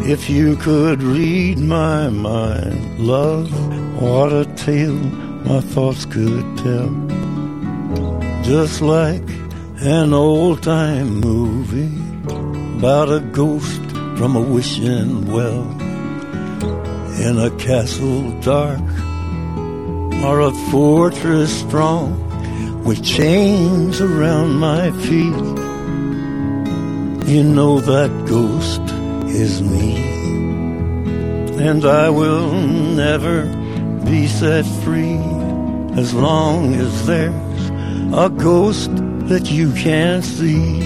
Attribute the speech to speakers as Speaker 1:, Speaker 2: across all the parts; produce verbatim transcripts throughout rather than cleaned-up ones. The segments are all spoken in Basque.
Speaker 1: If you could read my mind, love, what a tale my thoughts could tell. Just like an old-time movie about a ghost from a wishing well, in a castle dark or a fortress strong with chains around my feet. You know that ghost is me, and I will never be set free as long as there's a ghost that you can't see.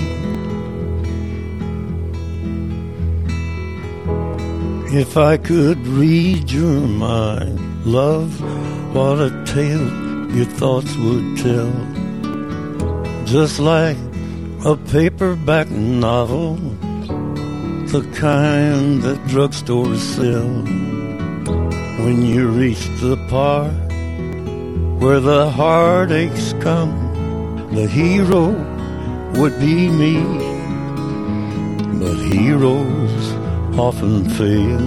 Speaker 1: If I could read your mind, love, what a tale your thoughts would tell. Just like a paperback novel, the kind that drugstores sell. When you reach the part where the heartaches come, the hero would be me. But heroes often fail.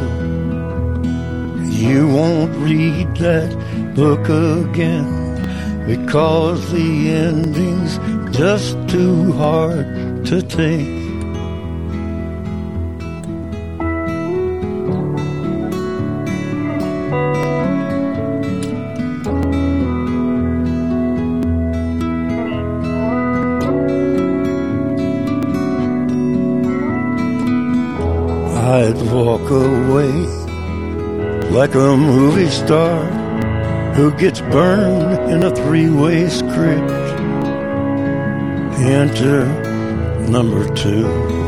Speaker 1: You won't read that book again because the ending's just too hard to take. I'd walk away like a movie star who gets burned in a three-way script. Enter number two,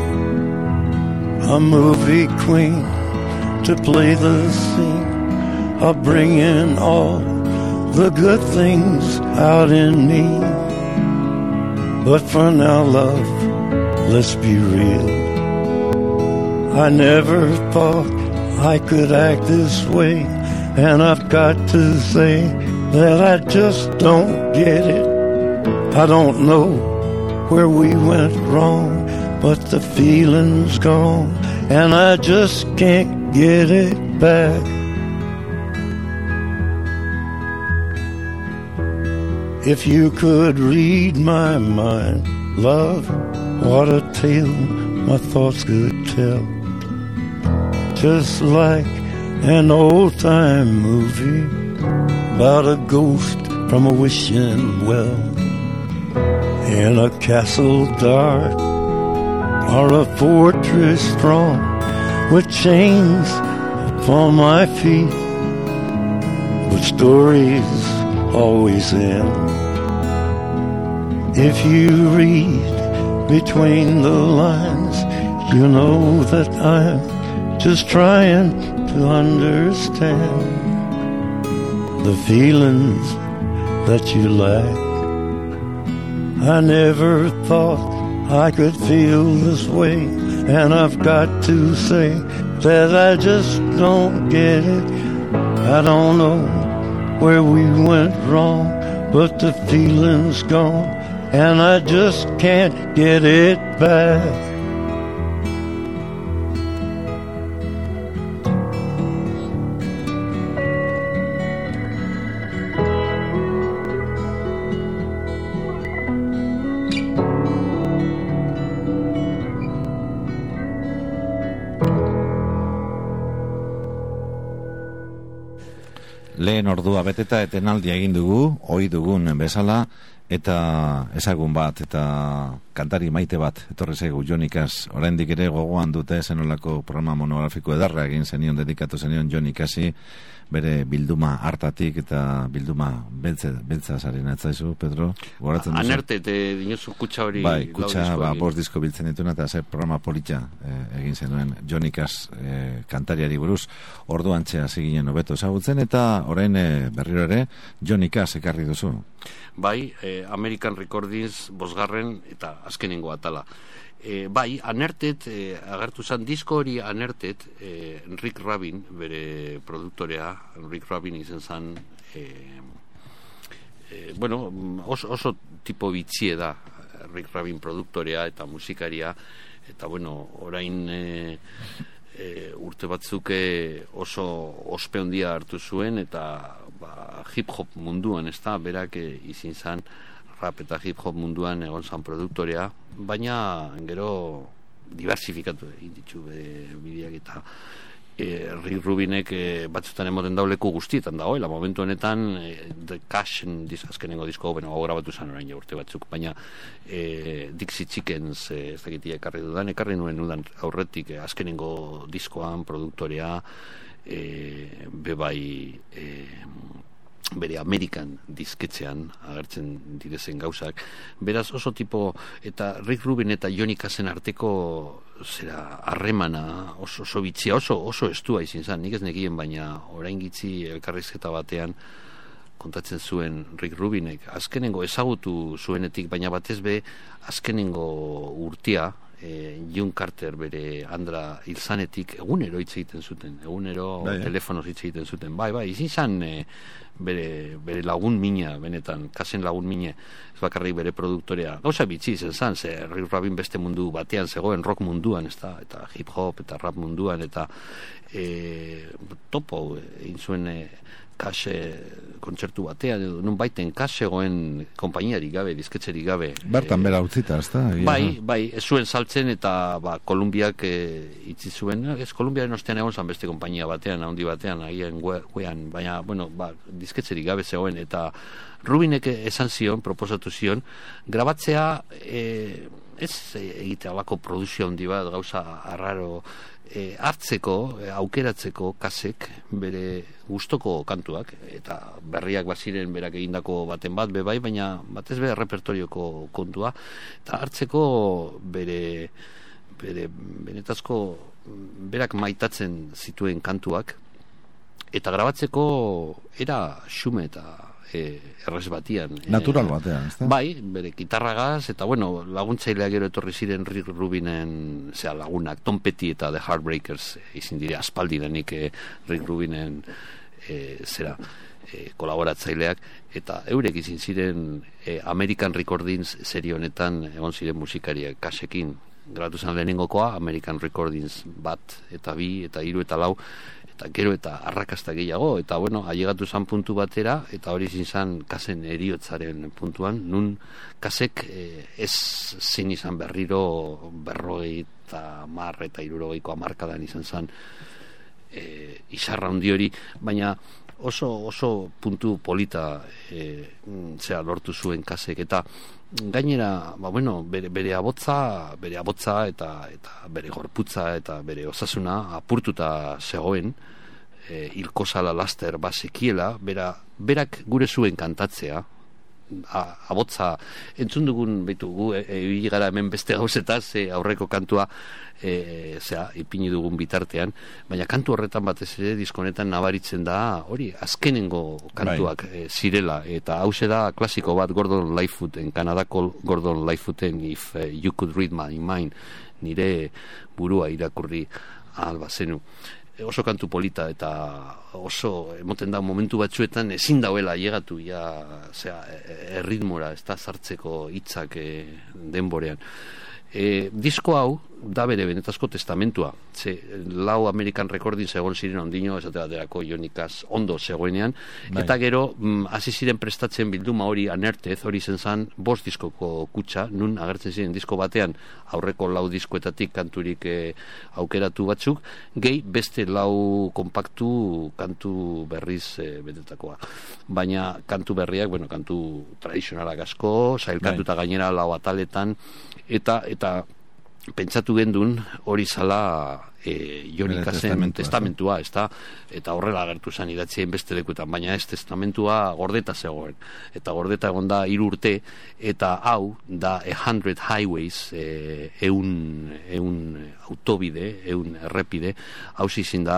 Speaker 1: a movie queen to play the scene. I'll bring in all the good things out in me. But for now, love, let's be real. I never thought I could act this way, and I've got to say that I just don't get it. I don't know where we went wrong, but the feeling's gone, and I just can't get it back. If you could read my mind, love, what a tale my thoughts could tell. Just like an old-time movie about a ghost from a wishing well, in a castle dark or a fortress strong with chains upon my feet. But stories always end if you read between the lines. You know that I'm just trying to understand the feelings that you lack. I never thought I could feel this way, and I've got to say that I just don't get it. I don't know where we went wrong, but the feeling's gone, and I just can't get it back.
Speaker 2: Lehen ordua beteta etenaldia egin dugu, ohi dugun bezala, eta ezagun bat, eta kantari maite bat, etorri zaigu Jonikaz. Oraindik ere gogoan dute zenolako programa monografiko edarra egin zenion, dedikatu zenion Jonikasi, bere bilduma hartatik eta bilduma beltze, beltza zaren atzaizu, Pedro? Goratzen duzu?
Speaker 3: Anerte, te dinozu kutsa hori.
Speaker 2: Bai, kutsa, ba, bost disko biltzen dituna, eta zer programa politxa eh, egin zenuen Jonikaz eh, kantariari buruz, orduan txea ziginen hobeto ezagutzen, eta orain eh, berriro ere Jonikaz ekarri duzu.
Speaker 3: Bai, eh, American Recordings bosgarren eta azkenengo atala. E, bai, Anertet, e, agertu zen disko hori Anertet, e, Rick Rubin, bere produktorea, Rick Rubin izen zen, e, e, bueno, oso, oso tipo bitxie da, Rick Rubin produktorea eta musikaria, eta bueno, orain e, e, urte batzuk oso ospe handia hartu zuen, eta ba, hip-hop munduan, ez da, berak e, izin zan, rap eta hip-hop munduan egon zan produktorea, baina gero diversifikatu egin ditu bideak, eta e, Rick Rubinek e, batzutan emoten dauleku guztietan dagoela, momentu honetan e, The Cashen azkenengo disko bueno, hau grabatu zen orain ja urte batzuk, baina e, Dixie Chickens e, ez dakitia ekarri dudan, ekarri nuen dudan aurretik e, azkenengo diskoan produktorea e, bebai e, bere Amerikan disketxean agertzen direzen gauzak, beraz oso tipo, eta Rick Rubin eta Johnny Cassen arteko zera harremana oso, oso bitxia, oso, oso estua izin zen, nik ez nekien, baina orain gitzi elkarrizketa batean kontatzen zuen Rick Rubinek, azkenengo ezagutu zuenetik, baina batez be azkenengo urtia, e, June Carter bere Andra hilzanetik egunero hitz egiten zuten, egunero bai, telefonoz hitz egiten zuten, bai, bai, izin zen e, bere, bere lagun mina, benetan, Cassen lagun mine, ez bakarrik bere produktorea, gauza bitxi zen zan, ze Rick Rubin beste mundu batean zegoen, rock munduan, ez da, eta hip hop eta rap munduan, eta e, topo egin zuen e, Kase kontzertu batean, edo nun baiten Kase goen konpainiarik gabe, disketxerik gabe.
Speaker 2: Bertan bera utzita, ez da?
Speaker 3: Bai, bai, ez zuen saltzen, eta ba, Kolumbiak e, itzi zuen, ez Kolumbiaren ostean egon zan beste konpainia batean, handi batean, agian guean, baina, bueno, ba, disketxerik gabe zegoen, eta Rubinek esan zion, proposatu zion, grabatzea e, ez egitea alako produzio handi bat, gauza arraro, E, hartzeko, e, aukeratzeko Kasek bere gustoko kantuak, eta berriak baziren berak egindako baten bat bebai, baina batez be repertorioko kontua, eta hartzeko bere bere benetazko berak maitatzen zituen kantuak, eta grabatzeko era xume eta E, errez batian.
Speaker 2: Natural batean, ez da?
Speaker 3: Bai, bere gitarragaz, eta bueno, laguntzaileak gero etorri ziren Rick Rubinen, zera, lagunak, Tom Petty eta The Heartbreakers, izin dire, aspaldirenik e, Rick Rubinen e, zera, e, kolaboratzaileak, eta eurek izin ziren e, American Recordings serie honetan egon ziren musikariak Kasekin, grabatu zen lehenengokoa, American Recordings bat, eta bi, eta hiru, eta lau, eta gero eta arrakasta gehiago, eta bueno, ailegatu zan puntu batera, eta hori izin zan Kasen eriotzaren puntuan, nun Kasek eh, ez zin izan berriro berrogei eta mar eta hirurogeiko hamarkadan izan zan eh, izarra handi hori, baina oso oso puntu polita eh, zera lortu zuen Kasek, eta gainera, ba bueno, bere, bere abotza, bere abotza eta eta bere gorputza eta bere osasuna apurtuta zegoen, e, hilkozala laster basekiela, bera, berak gure zuen kantatzea, a, abotza, entzun dugun betu gu, e, e, gara hemen beste gauzetaz, e, aurreko kantua, e, zera, ipini dugun bitartean, baina kantu horretan batez ere diskonetan nabaritzen da, hori, azkenengo kantuak e, zirela, eta hause da klasiko bat Gordon Lightfooten, Kanadako Gordon Lightfooten If uh, You Could Read My Mind, nire burua irakurri alba zenu. Oso kantu polita, eta oso emoten da momentu batzuetan ezin dauela llegatu ja, zera, erritmora, ez da sartzeko hitzak e, denborean. E, disko hau da bere benetazko testamentua, ze lau American Recordings egon ziren ondino, esate baterako Johnny Cash ondo zegoenean, bai. Eta gero hasi mm, ziren prestatzen bilduma hori Anertez, hori zen zan bost diskoko kutsa, nun agertzen ziren disko batean aurreko lau diskoetatik kanturik e, aukeratu batzuk, gehi beste lau kompaktu kantu berriz e, betetakoa, baina kantu berriak, bueno, kantu tradizionalak asko, sailkatuta bai. Gainera lau ataletan, eta eta pentsatu gendun hori zala e, Johnny Cassen testamentua, ez da, eta horrela agertu zen idatzien beste lekutan, baina ez testamentua gordeta zegoen, eta gordeta egon da hiru urte, eta hau da a hundred highways, e, eun, eun autobide, eun errepide, hau zizin da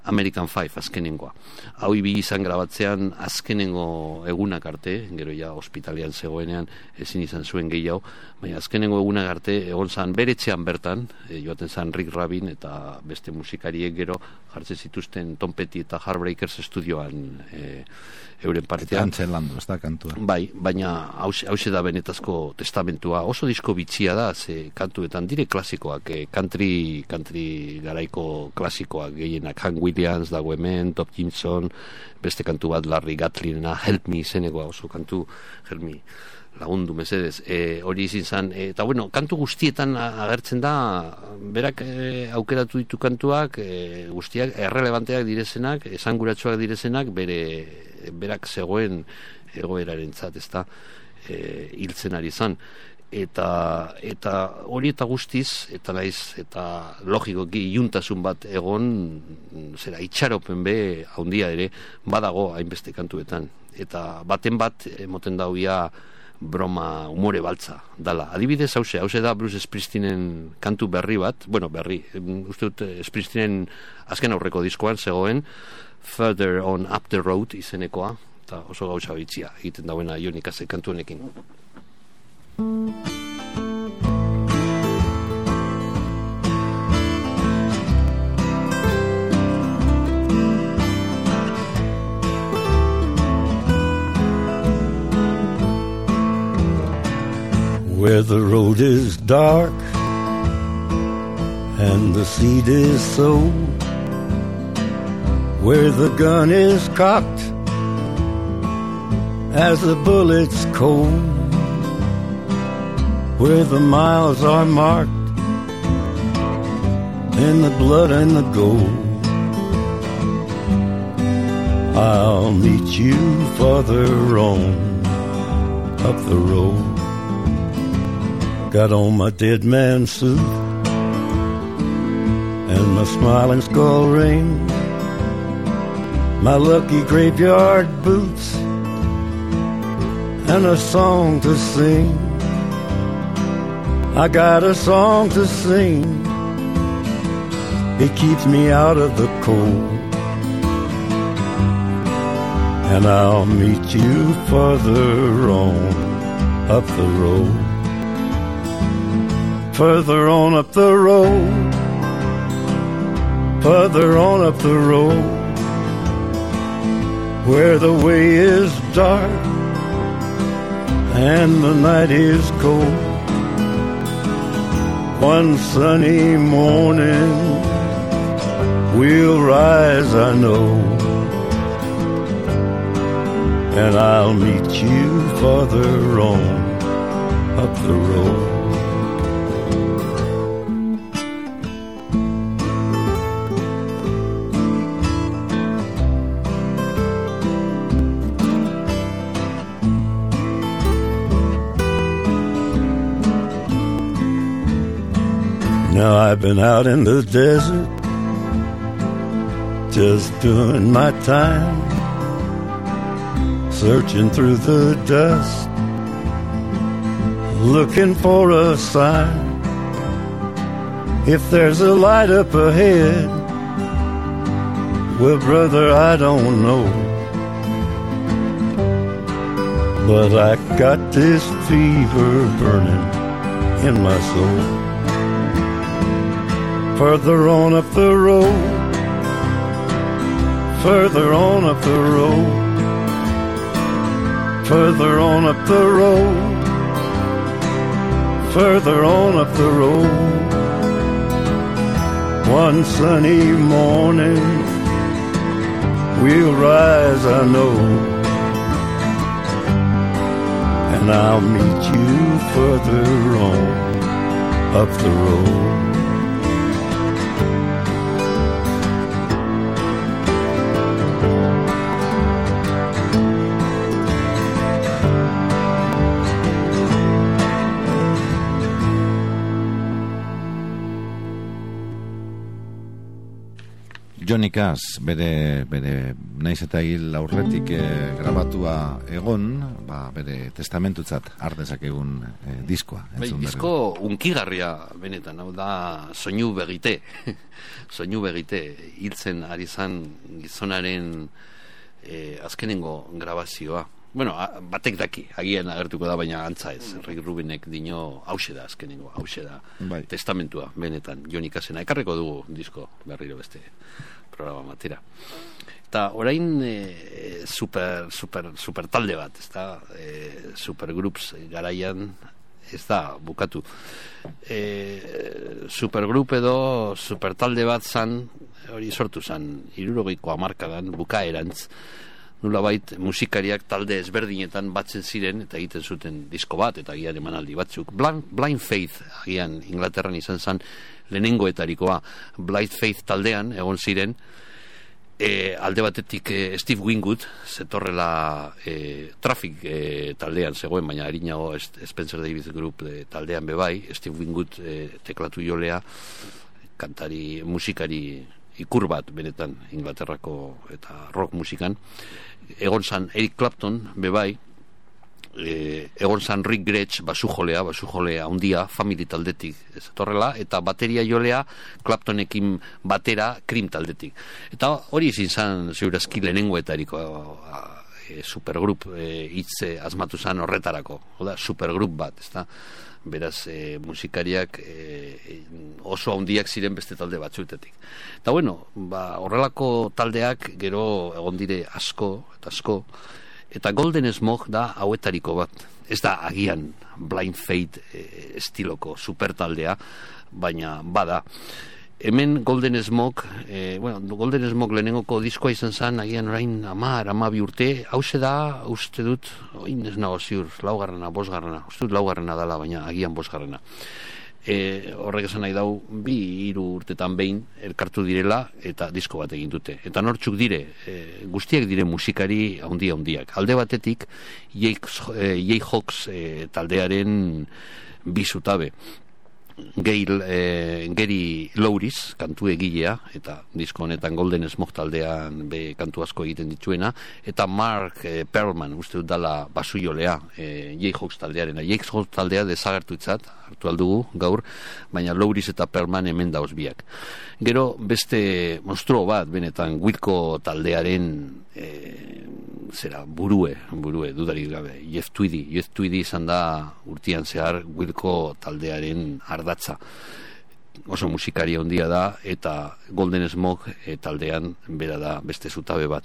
Speaker 3: American Five azkenengoa. Hau ibili izan grabatzean azkenengo egunak arte, gero ja ospitalean zegoenean ezin izan zuen gehiago, baina azkenengo egunak arte egon zan beretzean bertan, e, joaten zan Rick Rubin eta beste musikariek gero jartzen zituzten Tom Petty eta Heartbreakers estudioan e, euren partean.
Speaker 2: Eta landu, ez da kantua.
Speaker 3: Bai, baina hause da benetazko testamentua. Oso disko bitxia da, ze kantuetan dire klasikoak, eh, country, country garaiko klasikoak gehienak, Hank Williams dago hemen, Top Jimson, beste kantu bat Larry Gatlinena, Help Me izenekoa, oso kantu, Help Me lagundu mesedez, e, hori izin zan, e, eta bueno, kantu guztietan agertzen da, berak e, aukeratu ditu kantuak, e, guztiak errelevanteak direzenak, esanguratsuak direzenak, bere, berak zegoen egoerarentzat, ezta, e, hiltzen ari zan. Eta, eta hori eta guztiz, eta naiz, eta logikoki iuntasun bat egon, zera, itxaropen be, haundia ere, badago hainbeste kantuetan. Eta baten bat, emoten dauia, broma, umore baltza, dala. Adibidez, hause, hause da Bruce Springsteenen kantu berri bat, bueno, berri, uste dut Springsteenen azken aurreko diskoan zegoen, Further on Up the Road izenekoa, eta oso gauza bitzia, egiten dauena Ionikase kantu honekin.
Speaker 1: Where the road is dark and the seed is sown, where the gun is cocked as the bullet's cold, where the miles are marked in the blood and the gold. I'll meet you farther on up the road. Got on my dead man suit and my smiling skull ring, my lucky graveyard boots, and a song to sing. I got a song to sing. It keeps me out of the cold. And I'll meet you further on up the road. Further on up the road, further on up the road, where the way is dark and the night is cold. One sunny morning we'll rise, I know, and I'll meet you further on up the road. Now I've been out in the desert, just doing my time, searching through the dust, looking for a sign. If there's a light up ahead, well, brother, I don't know, but I got this fever burning in my soul. Further on up the road, further on up the road, further on up the road, further on up the road. One sunny morning we'll rise, I know, and I'll meet you further on up the road.
Speaker 2: Johnny Cash bere, bere naiz eta hil aurretik eh, grabatua egon, ba, bere testamentutzat ardezakegun eh, diskoa.
Speaker 3: Bai, disko unkigarria benetan, hau da soinu begite, soinu begite, hiltzen ari zan gizonaren eh, azkenengo grabazioa. Bueno, a, batek daki, agian agertuko da, baina antza ez. Rick Rubinek dino hause da azkenengo, hause da bai. Testamentua, benetan, Johnny Cashena. Ekarreko dugu disko berriro beste programa matera. Eta orain e, super, super, super talde bat, ez da, e, supergroups garaian ez da bukatu. E, supergroup edo supertalde bat zan, hori sortu zan, hirurogeiko hamarkadan, bukaerantz, nolabait musikariak talde ezberdinetan batzen ziren eta egiten zuten disko bat eta agian emanaldi batzuk. Blind, Blind Faith agian Inglaterran izan zen lehenengoetarikoa. Blind Faith taldean egon ziren e, alde batetik e, Steve Winwood zetorrela e, Traffic e, taldean zegoen, baina erinago Spencer Davis Group e, taldean bebai. Steve Winwood e, teklatu jolea, kantari, musikari ikur bat benetan Inglaterrako eta rock musikan. Egon zan Eric Clapton bebai, e, egon zan Rick Gretsch basu jolea, basu jolea handia Family taldetik ez etorrela, eta bateria jolea Claptonekin batera Cream taldetik. Eta hori izin zan zeurazki lehenengoetariko e, supergrup e, hitze asmatu zan horretarako, oda, supergrup bat, ez da? Beraz, e, musikariak e, oso handiak ziren beste talde batzuetetik. Eta bueno, ba, horrelako taldeak gero egon dire asko eta asko, eta Golden Smoke da hauetariko bat. Ez da agian Blind Faith e, estiloko supertaldea, baina bada. Hemen Golden Smoke, eh, bueno, Golden Smoke lehenengoko diskoa izan zen, agian orain amar, amabi urte, hause da, uste dut, oin ez nago ziur, laugarrena, bosgarrena, uste dut laugarrena dala, baina agian bosgarrena. E, horrek esan nahi dau, bi, hiru urtetan behin, elkartu direla, eta disko bat egin dute. Eta nortzuk dire, e, guztiak dire musikari handia handiak. Alde batetik, Jayhawks e, taldearen bi zutabe. Gail, eh, Gary Louris, kantu egilea, eta disko honetan Golden Smoke taldean be kantu asko egiten dituena, eta Mark eh, Perlman, uste dut dala basujolea, eh, Jayhawks taldearen. Jayhawks taldea desagertu itzat, hartu aldugu gaur, baina Louris eta Perlman hemen dauz biak. Gero beste monstruo bat, benetan, Wilco taldearen eh, zera, burue, burue, dudarik gabe, Jeff Tweedy. Jeff Tweedy izan da urtian zehar Wilco taldearen ardatza. Oso musikaria handia da, eta Golden Smoke e, taldean bera da beste zutabe bat.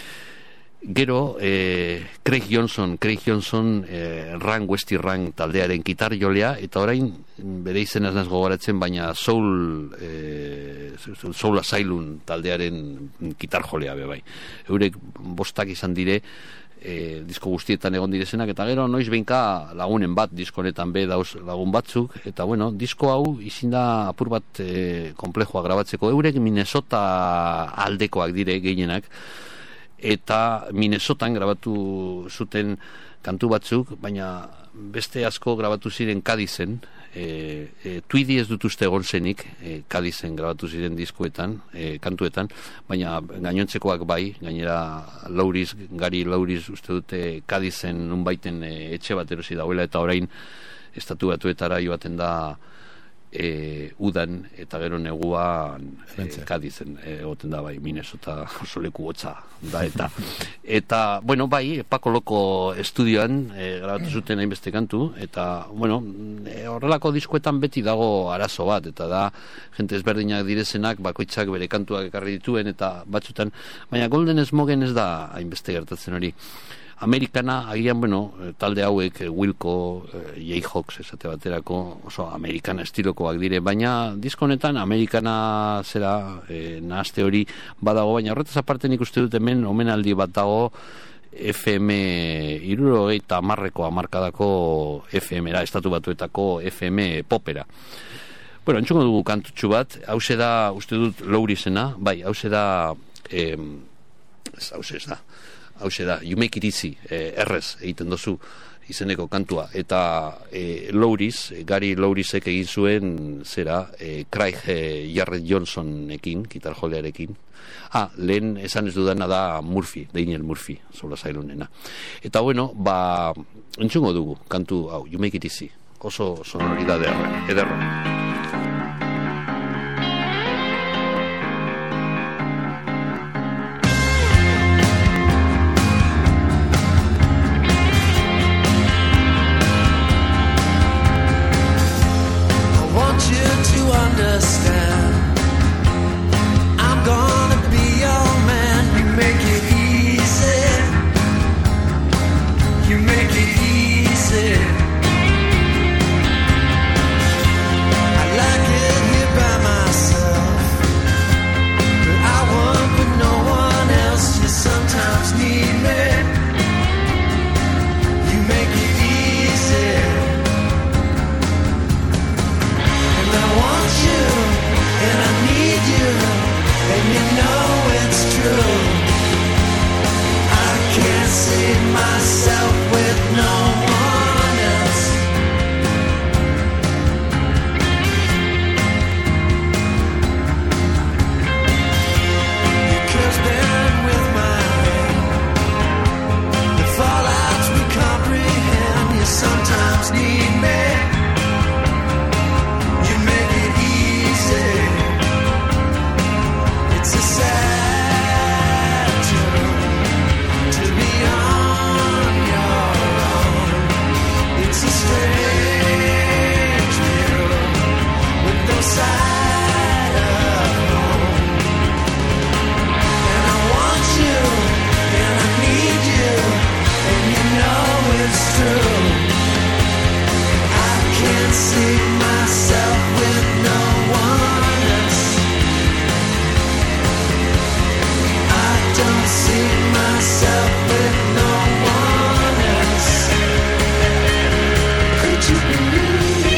Speaker 3: Gero, eh, Craig Johnson, Craig Johnson, eh, Rang, Westy Rang taldearen gitar jolea, eta orain bere izen ez naz gogoratzen, baina Soul, eh, Soul Asylum taldearen gitar jolea be bai. Eurek bostak izan dire, eh, disko guztietan egon direzenak, eta gero noiz behinka lagunen bat, disko honetan be dauz lagun batzuk, eta bueno, disko hau izin da apur bat eh, komplejoa grabatzeko. Eurek Minnesota aldekoak dire gehienak, eta Minnesotan grabatu zuten kantu batzuk, baina beste asko grabatu ziren Cadizen, e, e, Tweedy ez dut uste egon zenik, e, Cadizen grabatu ziren diskoetan, e, kantuetan, baina gainontzekoak bai, gainera Louris, Gary Louris uste dute Cadizen nunbaiten e, etxe bat erosi dauela, eta orain estatu batuetara joaten da E, udan eta gero neguan e, Cadizen egoten da bai, Minnesota oso leku hotza da eta eta bueno bai Paco Loco estudioan e, grabatu zuten hainbeste kantu, eta bueno e, horrelako diskoetan beti dago arazo bat, eta da jente ezberdinak direzenak bakoitzak bere kantuak ekarri dituen eta batzutan, baina Golden Smoken ez da hainbeste gertatzen hori. Amerikana, agian, bueno, talde hauek, Wilco, eh, Jayhawks esate baterako, oso amerikana estilokoak dire, baina disko honetan amerikana zera eh, nahazte hori badago, baina horretaz aparte nik uste dut hemen omenaldi bat dago F M hirurogei eta hamarreko hamarkadako F M-era, estatu batuetako F M popera. Bueno, entzuko dugu kantutxu bat, hause da, uste dut Lourisena, bai, hause da, eh, hause ez da, hause da, You Make It Easy, eh, errez egiten dozu, izeneko kantua, eta e, Louris, Gary Lourisek egin zuen zera, e, Craig e, Jarrett Johnsonekin, gitarjolearekin. Ah, lehen esan ez dudana da Murphy, Daniel Murphy, sola zailunena. Eta bueno, ba, entzungo dugu, kantu hau, You Make It Easy, oso sonoridade ederra.
Speaker 4: Understand, I'm gonna be your man. You make it easy. You make it easy. I like it here by myself, but I want with no one else. You sometimes need me. You make it easy. And I need you, and you know it's true. I can't see myself with no one else. Your curves bend with mine. The fallouts we comprehend. You sometimes need me. It's a sad truth to be on your own. It's a strange view with no side of home. And I want you, and I need you, and you know it's true. I can't see myself with no one else. I don't see myself with no one else. Could you believe?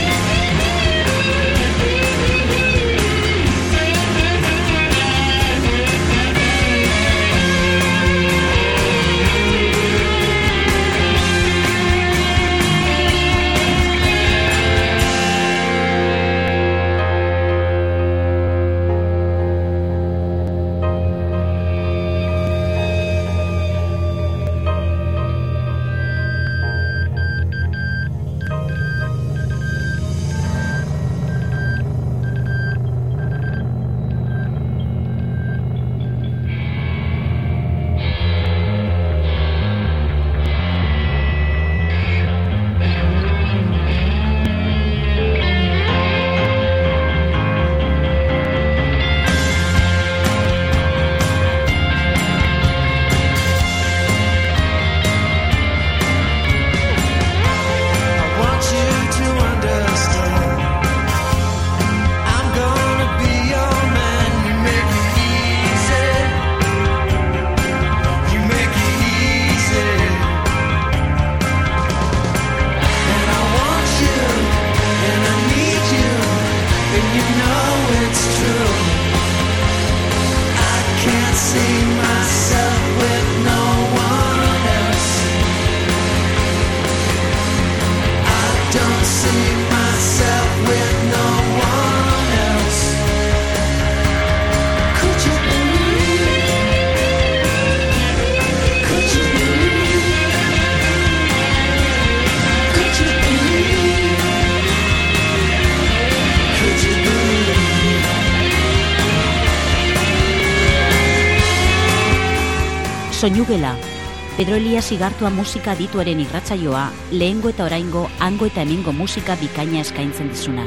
Speaker 5: Soinugela, Pedro Elias Igartua musika adituaren irratsaioa, lehengo eta oraingo, hango eta hemengo musika bikaina eskaintzen dizuna.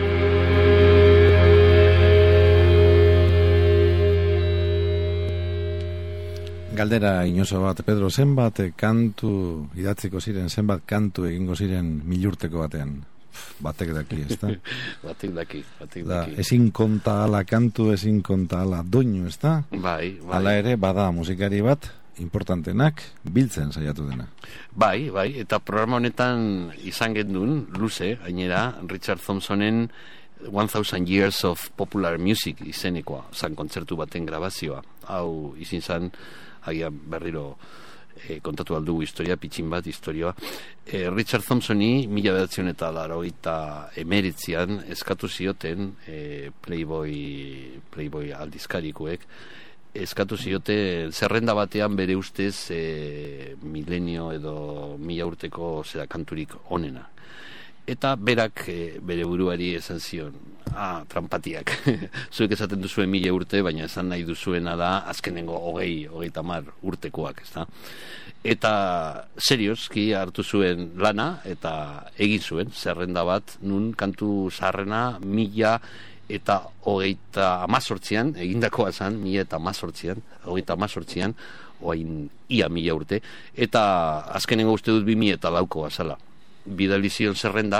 Speaker 2: Galdera inozo bat, Pedro, zenbat kantu idatziko ziren, zenbat kantu egingo ziren milurteko batean? Batek daki, ez da?
Speaker 3: batek daki, batek
Speaker 2: da,
Speaker 3: daki.
Speaker 2: Ezin konta ala kantu, ezin konta ala doinu, ez da?
Speaker 3: Bai, bai.
Speaker 2: Hala ere, bada musikari bat, importantenak, biltzen saiatu dena.
Speaker 3: Bai, bai, eta programa honetan izan gendun, luze, gainera, Richard Thompsonen one thousand Years of Popular Music izenekoa, zan kontzertu baten grabazioa. Hau izin zan, agian berriro e, kontatu aldugu historia, pitxin bat historioa. E, Richard Thompsoni mila bederatziehun eta laurogeita emeretzian eskatu zioten e, Playboy, Playboy aldizkarikuek, eskatu zioten zerrenda batean bere ustez e, milenio edo mila urteko zera kanturik onena. Eta berak e, bere buruari esan zion, ah, trampatiak, zuek esaten duzuen mila urte, baina esan nahi duzuena da azkenengo hogei, hogeita hamar urtekoak, ez da? Eta serioski hartu zuen lana, eta egin zuen, zerrenda bat, nun kantu zaharrena mila eta hogeita amazortzian, egindakoa zan, mila eta amazortzian, hogeita amazortzian, oain ia mila urte, eta azkenengo uste dut bi mila eta laukoa zala. Bidalizion zerrenda,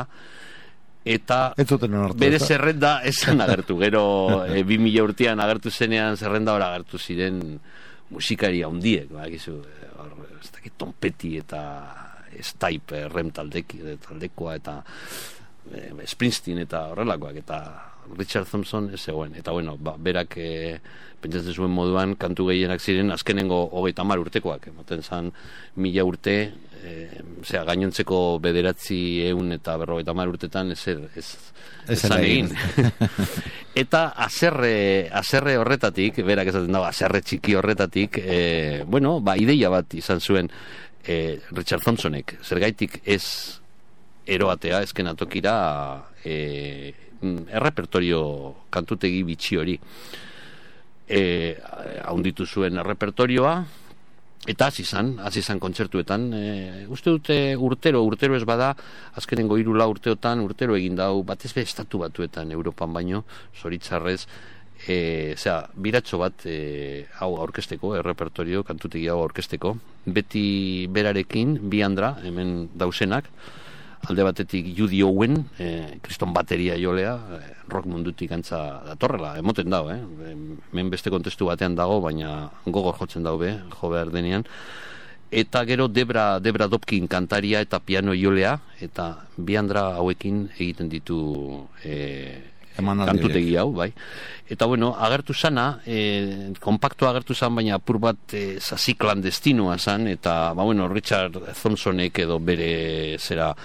Speaker 3: eta bere zerrenda esan agertu, gero e, bi mila urtean agertu zenean zerrenda hor agertu ziren musikari handiek, ba, gizu, ez dakit Tom-Petty eta Stipe, Rem taldek, taldekoa, eta e, Springsteen eta horrelakoak, eta Richard Thompson ez zegoen, eta bueno, ba, berak e, pentsatzen zuen moduan kantu gehienak ziren azkenengo hogeita hamar urtekoak, ematen zan mila urte, e, zera, gainontzeko bederatzi eun eta berrogeita hamar urtetan ez ez, ez zan egin. Eta azerre, azerre horretatik, berak esaten dago, azerre txiki horretatik, e, bueno, ba, ideia bat izan zuen e, Richard Thompsonek, zergaitik ez eroatea, eskenatokira e, errepertorio kantutegi bitxi hori. E, haunditu zuen errepertorioa, eta hasi izan, hasi izan kontzertuetan, e, uste dute urtero, urtero ez bada, azkenengo hiru lau urteotan, urtero egin dau, batez be estatu batuetan, Europan baino, zoritzarrez, e, zera, biratxo bat e, hau aurkesteko, errepertorio, kantutegi hau aurkesteko, beti berarekin, bi andra, hemen dausenak, alde batetik Judy Owen, eh, kriston bateria jolea, eh, rock mundutik antza datorrela, emoten dago, eh? Men beste kontestu batean dago, baina gogor jotzen dago be, jo behar denean. Eta gero Debra, Debra Dobkin kantaria eta piano jolea, eta bi andra hauekin egiten ditu eh, kantutegi hau, bai. Eta bueno, agertu sana, eh, kompaktua agertu zan, baina apur bat eh, sasi klandestinoa zan, eta ba bueno, Richard Thompsonek edo bere zera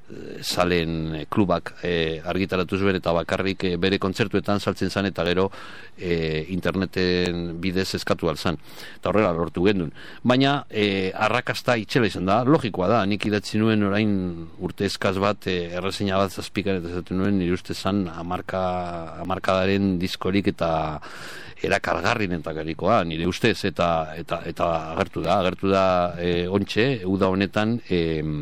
Speaker 3: salen klubak e, argitaratu zuen eta bakarrik e, bere kontzertuetan saltzen zan eta gero e, interneten bidez eskatu alzan eta horrela lortu gendun, baina e, arrakasta itxela izan da, logikoa da, nik idatzi nuen orain urte eskaz bat e, erreseina bat zazpikan eta zatu nuen nire uste zan amarka, amarkadaren diskorik eta erakargarrin eta garikoa, nire ustez eta, eta, eta agertu da, agertu da e, ontxe, uda honetan e,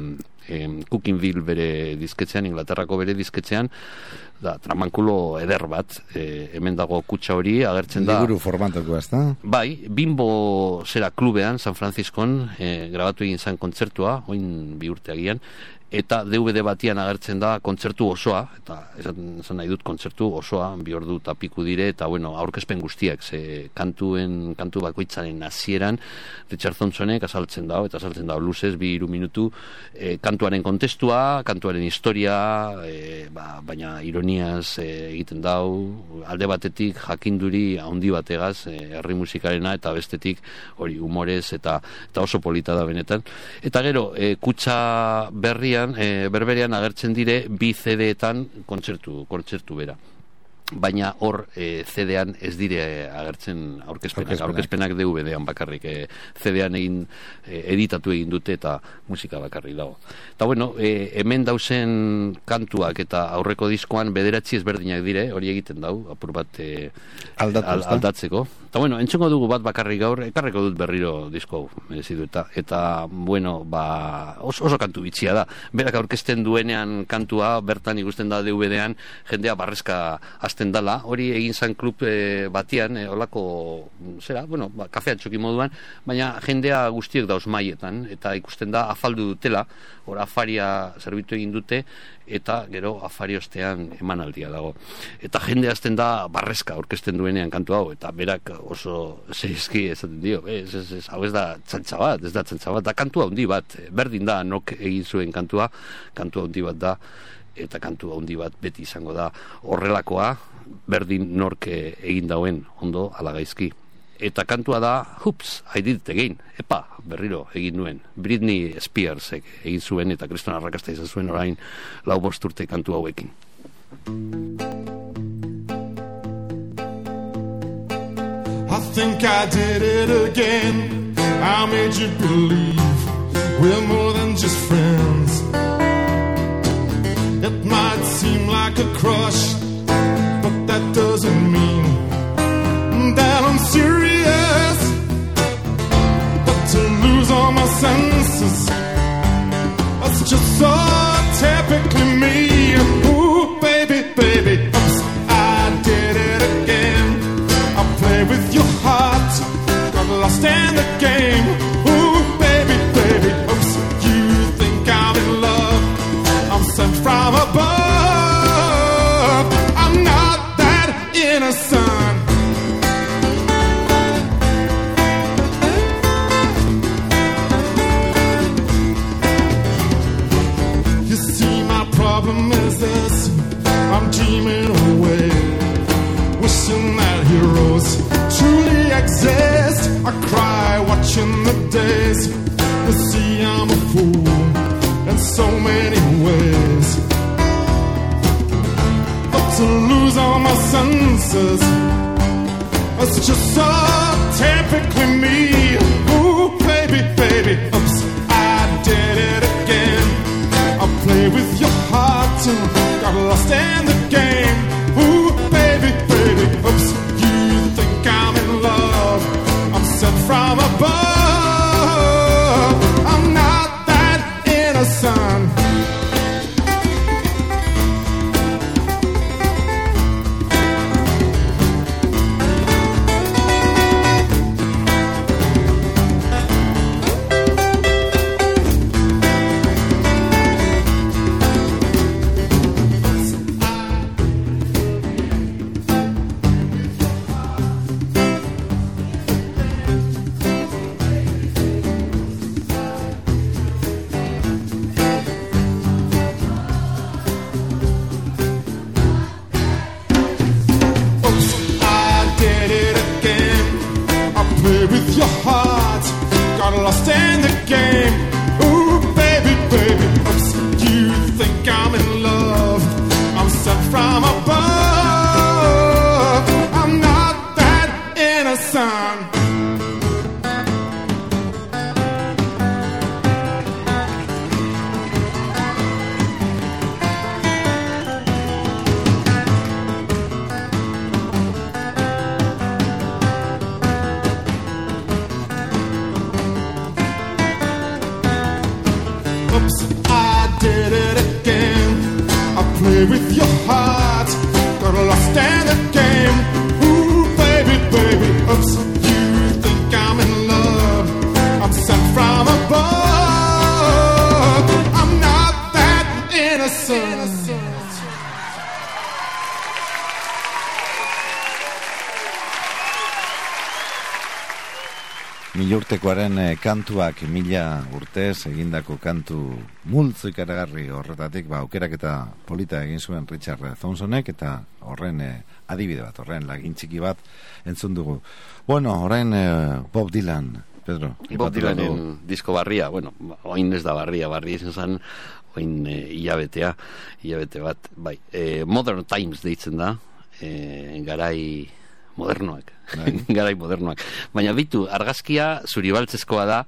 Speaker 3: Eh, Cookingville bere dizketzean, Inglaterrako bere dizketzean, da, tramankulo eder bat, eh, hemen dago kutsa hori, agertzen da...
Speaker 2: Liburu formatuko, ez da?
Speaker 3: Bai, Bimbo zera klubean, San Franciscon, eh, grabatu egin zan kontzertua, oin bi urte agian, eta D V D batian agertzen da kontzertu osoa, eta esan, esan nahi dut kontzertu osoa, bi ordu eta piku dire, eta bueno, aurkezpen guztiak, ze kantuen, kantu bakoitzaren hasieran Richard Thompsonek azaltzen dau, eta azaltzen dau luzez, bi hiru minutu, e, kantuaren kontestua, kantuaren historia, e, ba, baina ironiaz e, egiten dau, alde batetik jakinduri handi bategaz, e, herri musikarena, eta bestetik hori humorez, eta, eta oso polita da benetan. Eta gero, e, kutsa berrian, E, berberean agertzen dire bi C D-etan kontzertu, kontzertu bera. Baina hor e, C D-an ez dire agertzen aurkezpenak, aurkezpenak D V D-an bakarrik, e, C D-an egin e, editatu egin dute eta musika bakarrik dago. Eta bueno, e, hemen dauzen kantuak eta aurreko diskoan bederatzi ezberdinak dire, hori egiten dau, apur bat e,
Speaker 2: Aldatu,
Speaker 3: al, aldatzeko. Eta bueno, entzungo dugu bat bakarrik gaur, ekarreko dut berriro disko hau, merezi du, eta, eta bueno, ba, oso, oso kantu bitxia da. Berak aurkezten duenean kantua, bertan ikusten da D V D-an, jendea barrezka azten dala, hori egin zan klub e, batian, e, olako, zera, bueno, ba, kafean txoki moduan, baina jendea guztiek dauz maietan, eta ikusten da afaldu dutela, hor afaria zerbitu egin dute, eta gero afari ostean emanaldia dago. Eta jende azten da barrezka aurkezten duenean kantu hau, eta berak oso zeizki esaten dio, ez, ez, ez, hau ez da txantxa bat, ez da txantxa bat, da kantua handi bat, berdin da nok egin zuen kantua, kantua handi bat da, eta kantu handi bat beti izango da horrelakoa, berdin nork egin dauen ondo ala gaizki. eta kantua da Hoops, I did it again. Epa, berriro egin nuen. Britney Spearsek egin zuen eta kriston arrakasta izan zuen orain lau bost urte kantu hauekin.
Speaker 6: I think I did it again. I made you believe we're more than just friends. It might seem like a crush, but that doesn't mean that I'm serious. But to lose all my senses, that's just so typically me. Ooh, baby, baby, oops, I did it again. I play with your heart, got lost in the game. Ooh, baby, baby, oops, you think I'm in love? I'm sent from above. I'm not that innocent. You see, my problem is this: I'm dreaming away, wishing that heroes truly exist. I cry watching the days. You see, I'm a fool in so many ways, but to lose all my senses, that's just so typically me. Ooh, baby, baby, oops, I did it again. I play with your heart and got lost in the game. Ooh, baby, baby, oops, you think I'm in love? I'm sent from above. I'm not that innocent.
Speaker 2: Milurtekoaren kantuak mila urtez egindako kantu multzo ikaragarri horretatik, ba, aukerak eta polita egin zuen Richard Thompsonek, eta horren eh, adibide bat, horren lagin txiki bat entzun dugu. Bueno, horren eh, Bob Dylan, Pedro.
Speaker 3: Bob Dylanen disko barria, bueno, oin ez da barria, barria izan zen, oin eh, hilabetea, hilabete bat, bai. Eh, Modern Times deitzen da, eh, garai modernoak, garai modernoak. Baina bitu, argazkia zuribaltzezkoa da,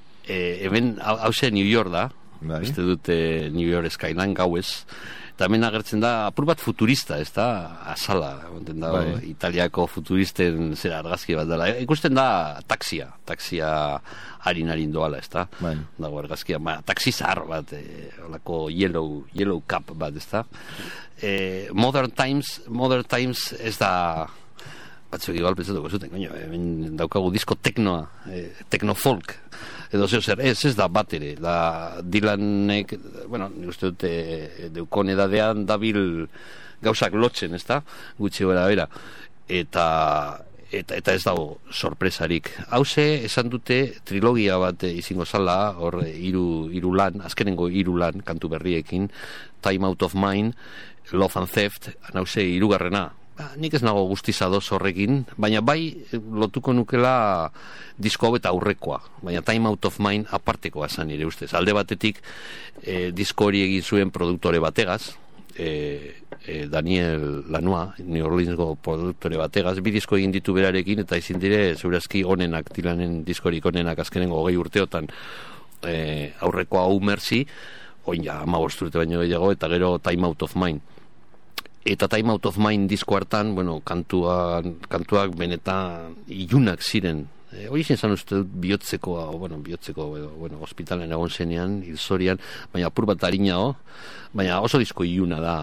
Speaker 3: e, hemen hause New York da, beste dute New York Skyline gauez, eta hemen agertzen da, apur bat futurista, ez da, azala, da, Italiako futuristen zera argazki bat dela. Ikusten da taxia, taxia harin-harin doala, ez da, dago argazkia, ba, taxi zahar bat, e, olako yellow, yellow cap bat, ez da. E, Modern Times, Modern Times ez da, batzuk igual pentsatuko zuten, coño, hemen daukagu disko teknoa, eh, teknofolk, edo zeo zer, ez, ez da bat ere, da Dylanek, bueno, nik uste dute deukon edadean dabil gauzak lotzen, ez da, gutxi bera bera, eta, eta, eta ez dago sorpresarik. Hauze, esan dute trilogia bat izango zala, hor hiru hiru lan, azkenengo hiru lan kantu berriekin, Time Out of Mind, Love and Theft, hauze hirugarrena, nik ez nago guztiz ados horrekin, baina bai lotuko nukela disko hau eta aurrekoa, baina Time Out of Mind apartekoa esan nire ustez. Alde batetik e, disko hori egin zuen produktore bategaz, e, e, Daniel Lanois, New Orleansko produktore bategaz, bi disko egin ditu berarekin, eta izin dire zeurazki onenak, Dylanen diskorik onenak azkenengo hogei urteotan, e, aurrekoa hau Mercy, oin ja hamabost urte baino gehiago, eta gero Time Out of Mind. Eta Time Out of Mind disko hartan, bueno, kantuak, kantuak benetan ilunak ziren. E, hori zen uste dut bihotzeko, bueno, bihotzeko, bueno, hospitalen egon zenean, hilzorian, baina apur bat harinago, baina oso disko iluna da,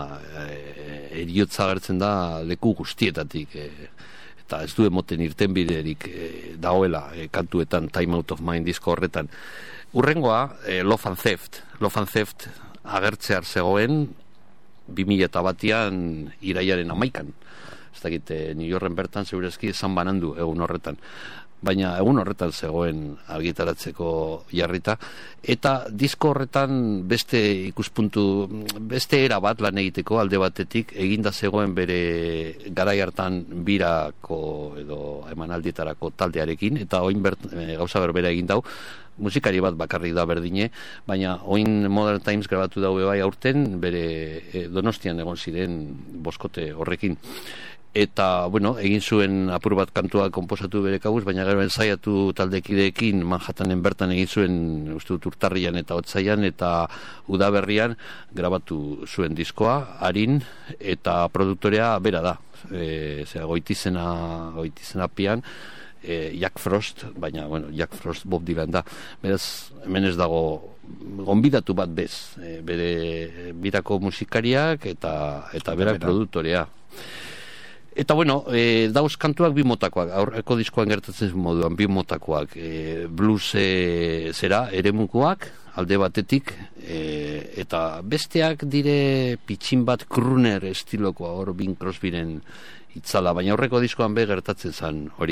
Speaker 3: e, eriotza agertzen da leku guztietatik, e, eta ez du emoten irten biderik e, dagoela e, kantuetan Time Out of Mind disko horretan. Urrengoa, e, Love and Theft. Love and Theft agertzear zegoen, bi mila eta batian iraiaren amaikan. Ez dakit, New Yorken bertan zeurezki esan banandu egun horretan. Baina egun horretan zegoen argitaratzeko jarrita. Eta disko horretan beste ikuspuntu, beste era bat lan egiteko alde batetik, eginda zegoen bere garai hartan birako edo emanaldietarako taldearekin, eta oin bert, e, gauza berbera egin dau, musikari bat bakarrik da berdine, baina oin Modern Times grabatu daue bai aurten, bere e, Donostian egon ziren boskote horrekin. Eta, bueno, egin zuen apur bat kantua konposatu bere kabuz, baina gero ensaiatu taldekideekin Manhattanen bertan egin zuen, uste dut urtarrian eta otzaian eta udaberrian grabatu zuen diskoa, harin, eta produktorea bera da. E, zera, goitizena, goitizena pian, E, Jack Frost, baina, bueno, Jack Frost Bob Dylan da. Beraz, hemen ez dago gonbidatu bat bez, e, bere birako musikariak eta eta berak produktorea. Eta, bueno, e, dauz kantuak bi motakoak, aurreko diskoan gertatzen moduan, bi motakoak, e, blues e, zera, eremukoak, alde batetik, e, eta besteak dire pitxin bat kruner estilokoa, hor Bing Crosbyren itzala, baina aurreko diskoan be gertatzen zen hori.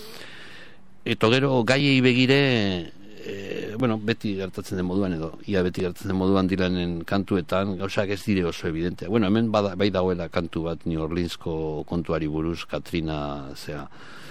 Speaker 3: Eta gero gaiei begire, e, bueno, beti gertatzen den moduan edo, ia beti gertatzen den moduan Dylanen kantuetan, gauzak ez dire oso evidente. Bueno, hemen bada, bai dagoela kantu bat New Orleansko kontuari buruz, Katrina, zera,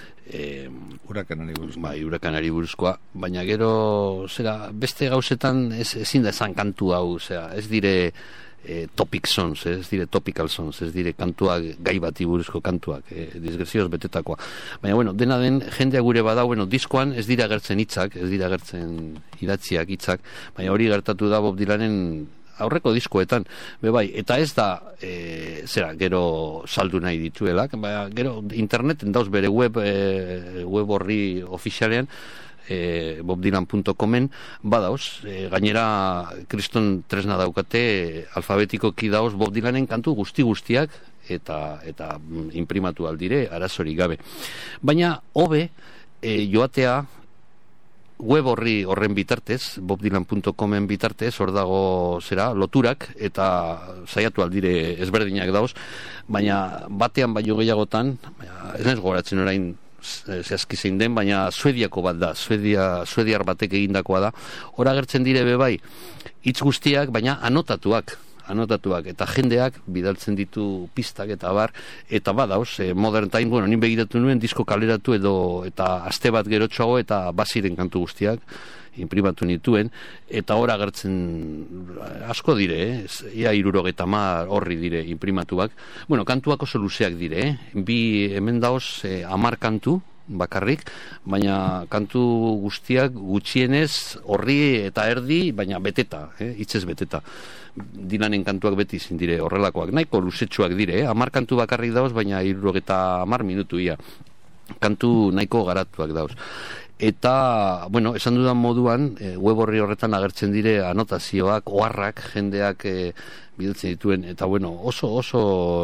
Speaker 3: e,
Speaker 2: Hurakanari buruzkoa.
Speaker 3: Bai, hurakanari buruzkoa, baina gero, zera, beste gauzetan ez, ezin da esan kantu hau, zera, ez dire E, topic songs, ez dire topical songs, ez dire kantuak, gai bati buruzko kantuak, e, disgresioz betetakoa. Baina, bueno, dena den, jendea gure bada, bueno, diskoan ez dira gertzen hitzak, ez dira gertzen idatziak hitzak, baina hori gertatu da Bob Dylanen aurreko diskoetan, be bai, eta ez da, e, zera, gero saldu nahi dituelak, baina gero interneten dauz bere web, e, web horri ofizialean, E, bob dylan punto comen badauz, e, gainera kriston tresna daukate, e, alfabetikoki dauz Bob Dylanen kantu guzti guztiak eta eta mm, imprimatu aldire, arazorik gabe. Baina hobe e, joatea web horri horren bitartez, bob dylan punto comen bitartez, hor dago zera, loturak, eta saiatu aldire ezberdinak dauz, baina batean baino gehiagotan, baina, ez naiz gogoratzen orain zehazki zein den, baina Suediako bat da, Suedia, Suediar batek egindakoa da, hor agertzen dire bebai hitz guztiak, baina anotatuak, anotatuak, eta jendeak bidaltzen ditu pistak eta bar, eta badauz, e, Modern Time, bueno, nin begiratu nuen, disko kaleratu edo, eta aste bat gerotxoago, eta baziren kantu guztiak, imprimatu nituen, eta hor agertzen asko dire, eh? Ia irurogeta mar horri dire imprimatuak. Bueno, kantuak oso luzeak dire, eh? Bi hemen daoz eh, amar kantu, bakarrik, baina kantu guztiak gutxienez horri eta erdi, baina beteta, eh? Hitzez beteta. Dylanen kantuak beti izin dire horrelakoak, nahiko luzetsuak dire, eh? Amar kantu bakarrik daoz, baina irurogeta amar minutu ia. Kantu nahiko garatuak daoz. Eta, bueno, esan dudan moduan, e, web horri horretan agertzen dire anotazioak, oharrak, jendeak e, bidaltzen dituen, eta, bueno, oso, oso,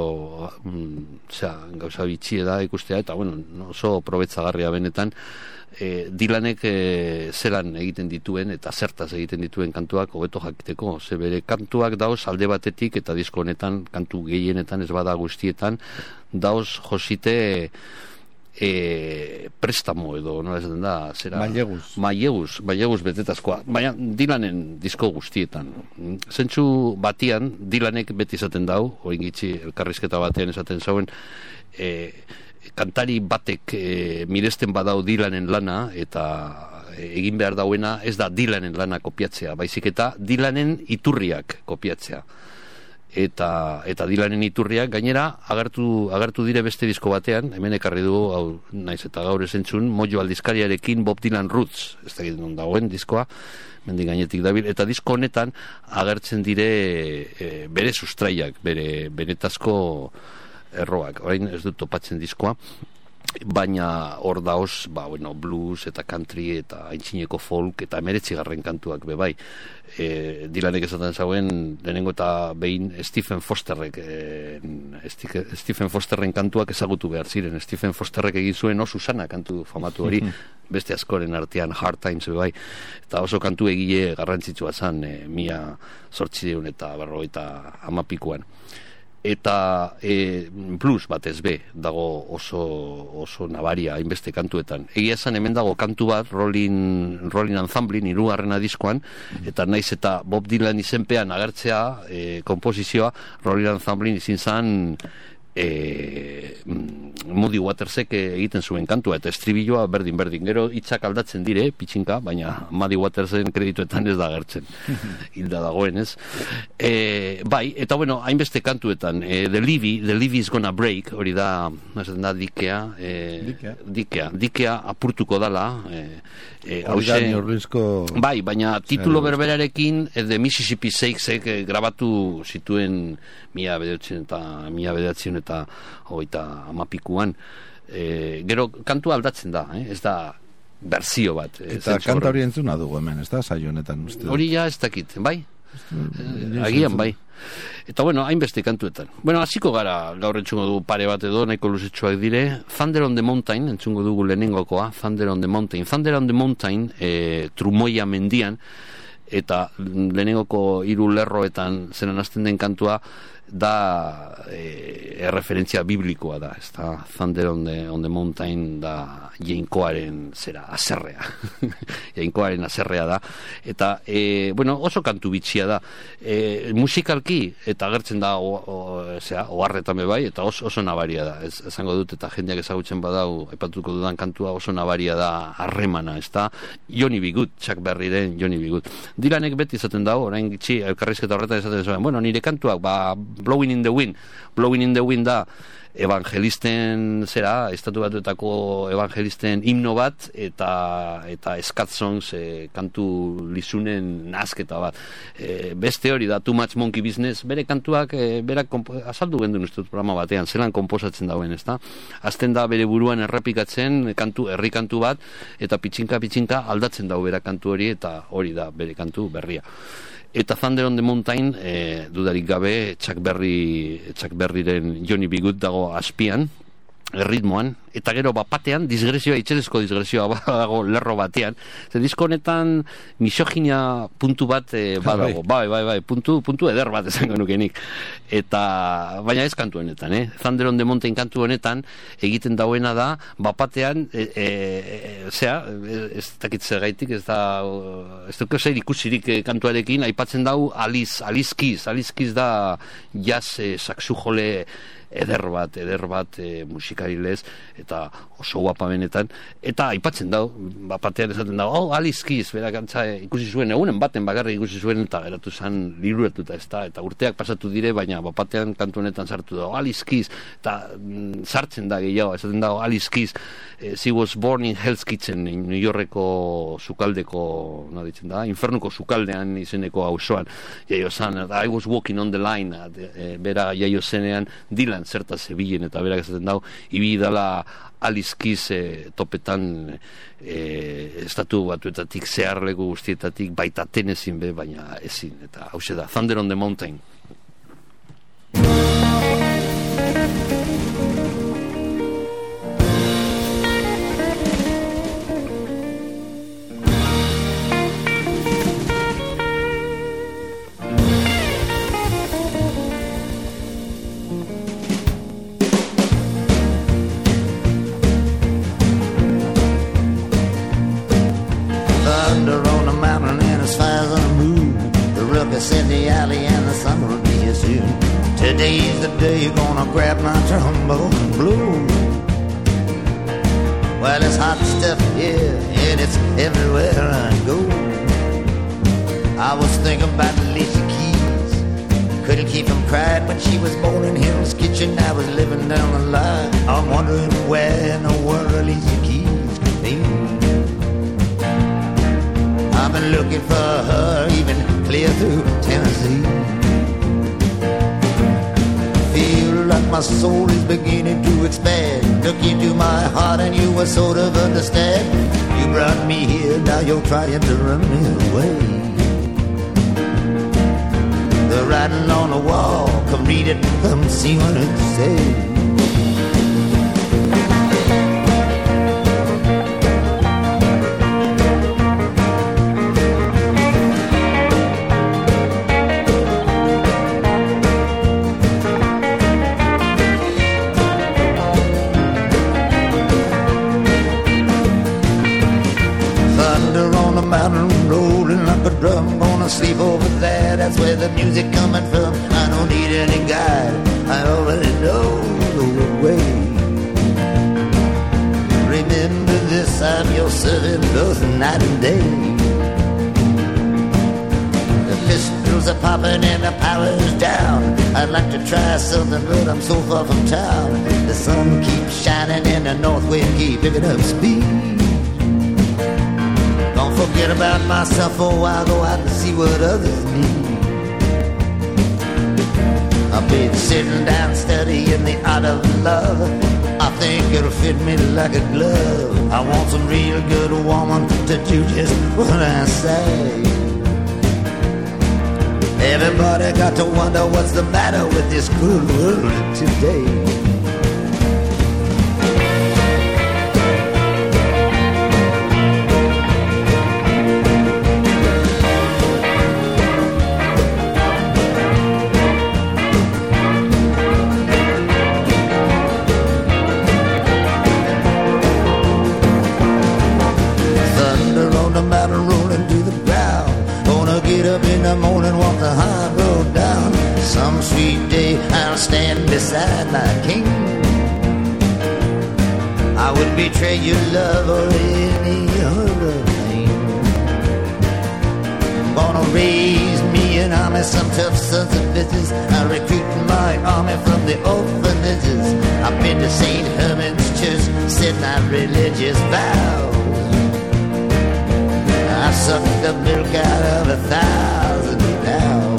Speaker 3: mm, osea, gauza bitxie da ikustea, eta, bueno, oso probetzagarria benetan, e, Dylanek e, zelan egiten dituen, eta zertaz egiten dituen kantuak hobeto jakiteko, ze bere kantuak dauz alde batetik, eta disko honetan, kantu gehienetan, ez bada guztietan, dauz josite e, prestamo edo, nola esaten da, zera...
Speaker 7: Maileguz.
Speaker 3: Maileguz, maileguz betetazkoa. Baina Dylanen disko guztietan. Zentzu batian, Dylanek beti izaten dau, oin gitxi elkarrizketa batean esaten zauen, e, kantari batek e, miresten badau Dylanen lana, eta egin behar dauena ez da Dylanen lana kopiatzea, baizik eta Dylanen iturriak kopiatzea. Eta, eta Dylanen iturriak gainera agertu, agertu dire beste disko batean, hemen ekarri dugu, hau, naiz eta gaur esentzun, Mojo aldizkariarekin Bob Dylan Roots, ez da non dagoen diskoa, mendik gainetik dabil, eta disko honetan agertzen dire e, bere sustraiak, bere benetazko erroak, orain ez dut topatzen diskoa, baina hor daoz, ba, bueno, blues eta country eta aintzineko folk eta emeretzigarren kantuak bebai. E, Dylanek esaten zauen, lehenengo eta behin Stephen Fosterrek e, Stephen Fosterren kantuak ezagutu behar ziren. Stephen Fosterrek egin zuen O Susana kantu famatu hori, beste askoren artean Hard Times bebai, eta oso kantu egile garrantzitsua zan, e, mila zortzireun eta berrogeita hamapikoan. Eta e, blues batez be dago oso, oso nabaria hainbeste kantuetan. Egia esan hemen dago kantu bat Rolling, Rolling Ensemble hirugarrena diskoan, eta naiz eta Bob Dylan izenpean agertzea e, komposizioa Rolling Ensemble izin zan e, Moody Watersek egiten zuen kantua, eta estribilloa berdin berdin, gero hitzak aldatzen dire pitxinka, baina Moody Watersen kredituetan ez da agertzen hilda dagoen, ez? E, bai, eta bueno, hainbeste kantuetan e, The Levee, The Levee is gonna break, hori da, nazen da dikea, e,
Speaker 7: dikea
Speaker 3: dikea dikea apurtuko dala, e, e,
Speaker 7: hori da neurrizko,
Speaker 3: bai, baina titulo berberarekin e, The Mississippi Shakesek e, grabatu zituen mila bederatzen eta mila bederatzen eta hogeita amapikuan. E, gero kantua aldatzen da, eh? Ez da berzio bat. E,
Speaker 2: eta kanta hori entzuna dugu hemen, ez da, saio honetan.
Speaker 3: Hori ja ez dakit, bai? E, agian bai. Eta bueno, hainbeste kantuetan. Bueno, hasiko gara, gaur entzungo dugu pare bat edo, nahiko luzetxoak dire. Thunder on the Mountain, entzungo dugu lehenengokoa, Thunder on the Mountain. Thunder on the Mountain, e, Trumoia mendian, eta lehenengoko hiru lerroetan zenan hasten den kantua da e, erreferentzia biblikoa da, ez da, Thunder on the, on the Mountain da Jainkoaren zera, azerrea Jainkoaren azerrea da, eta e, bueno, oso kantu bitxia da, e, musikalki eta agertzen da o, o, zera, oharretan bebai, eta oso, oso nabaria da, ez, esango dut, eta jendeak ezagutzen badau aipatuko dudan kantua oso nabaria da harremana, ez da, Johnny B. Good, Chuck Berryren Johnny B. Good. Dylanek beti izaten dago, orain gitxi, elkarrizketa horretan izaten zuen, bueno, nire kantuak, ba, Blowing in the Wind, Blowing in the Wind da evangelisten zera, estatu batuetako evangelisten himno bat, eta eta scat songs e, kantu lizunen nazketa bat. E, beste hori da, Too Much Monkey Business, bere kantuak, e, berak azaldu gendu nustut programa batean, zelan komposatzen dauen, ez da? Azten da bere buruan errepikatzen, kantu, herri kantu bat, eta pitxinka pitxinka aldatzen dau bera kantu hori, eta hori da bere kantu berria. Eta Thunder on the Mountain, e, dudarik gabe, Chuck Berry, Chuck Berryren Johnny B. Good dago azpian, ritmoan, eta gero bapatean, disgresioa, itxerezko disgresioa dago lerro batean. Ze disko honetan misoginia puntu bat e, badago, bai, bai, bai, puntu, puntu eder bat esango nukenik. Eta, baina ez kantu honetan, eh? Thunder on the Mountain kantu honetan, egiten dauena da, bapatean, e, e, e, zera, ez dakitze gaitik, ez da, ez duko zer ikusirik kantuarekin, aipatzen dau Alice, Alice Keys, Alice Keys da jazz e, saxujole eder bat, eder bat e, musikarilez, eta oso guapa benetan, eta aipatzen dau, bapatean esaten dau, oh, Alice Keys, bera kantza e, ikusi zuen, egunen baten bakarrik ikusi zuen, eta geratu zan liruetuta, ez da, eta urteak pasatu dire, baina bapatean kantu honetan sartu dau, Alice Keys, eta mm, sartzen da gehiago, esaten dau, Alice Keys, e, she was born in Hell's Kitchen, in New Yorkeko sukaldeko, no ditzen da, infernuko sukaldean izeneko auzoan, jaio zan, I was walking on the line, e, bera jaio zenean, Dylan zerta zebilen, eta berak esaten dau, ibi dala Alice Keys e, topetan e, estatu batuetatik, zeharleko guztietatik, baita tenezin be, baina ezin, eta hause da, Thunder on the Mountain.
Speaker 7: Today's the day you're gonna grab my trombone and blow. Well, it's hot stuff here, and it's everywhere I go. I was thinking about Alicia Keys. Couldn't keep from crying when she was born in Hell's Kitchen. I was living down the line. I'm wondering where in the world Alicia Keys could be. I've been looking for her even clear through Tennessee. Feel like my soul is beginning to expand. Look into my heart and you will sort of understand. You brought me here, now you're trying to run me away. The writing on the wall, come read it, come see what it says. Sleep over there, that's where the music coming from. I don't need any guide, I already know the way. Remember this, I'm your servant both night and day. The pistols are popping and the power's down. I'd like to try something but I'm so far from town. The sun keeps shining and the north wind keep picking up speed. Don't forget about myself for a while, go out and see what others need. I've been sitting down studying the art of love. I think it'll fit me like a glove. I want some real good woman to do just what I say. Everybody got to wonder what's the matter with this cruel world today. Beside my king, I would betray your love or any other thing. Gonna raise me an army, some tough sons of bitches. I recruit my army from the orphanages. I've been to Saint Herman's Church, said my religious vows. I sucked the milk out of a thousand cows.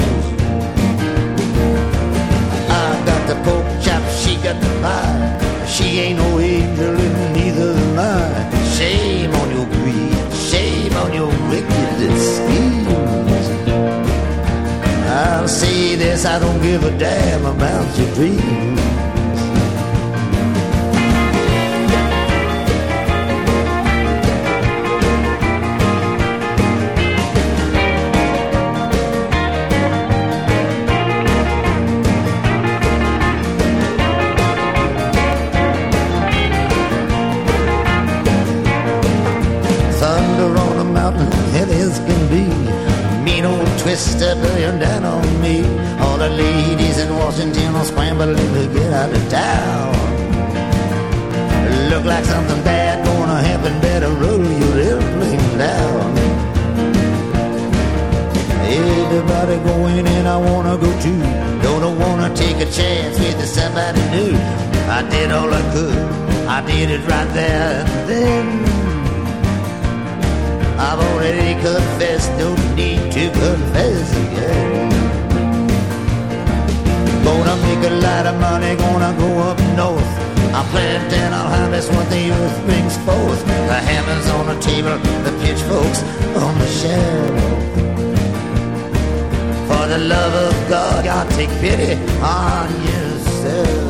Speaker 7: The pork chop, she got the pie. She ain't no angel and neither am I. Shame on your greed, shame on your wicked schemes. I'll say this, I don't give a damn about your dreams. Twister bearing down on me. All the ladies in Washington are scrambling to get out of town. Look like something bad gonna happen. Better roll your airplane down. Everybody going and I wanna go too. Don't wanna take a chance with somebody new. I did all I could, I did it right there and then. I've already confessed, no need to confess again. Gonna make a lot of money, gonna go up north. I'll plant and I'll harvest what the earth brings forth. The hammers on the table, the pitchforks on the shelf. For the love of God, God take pity on yourself.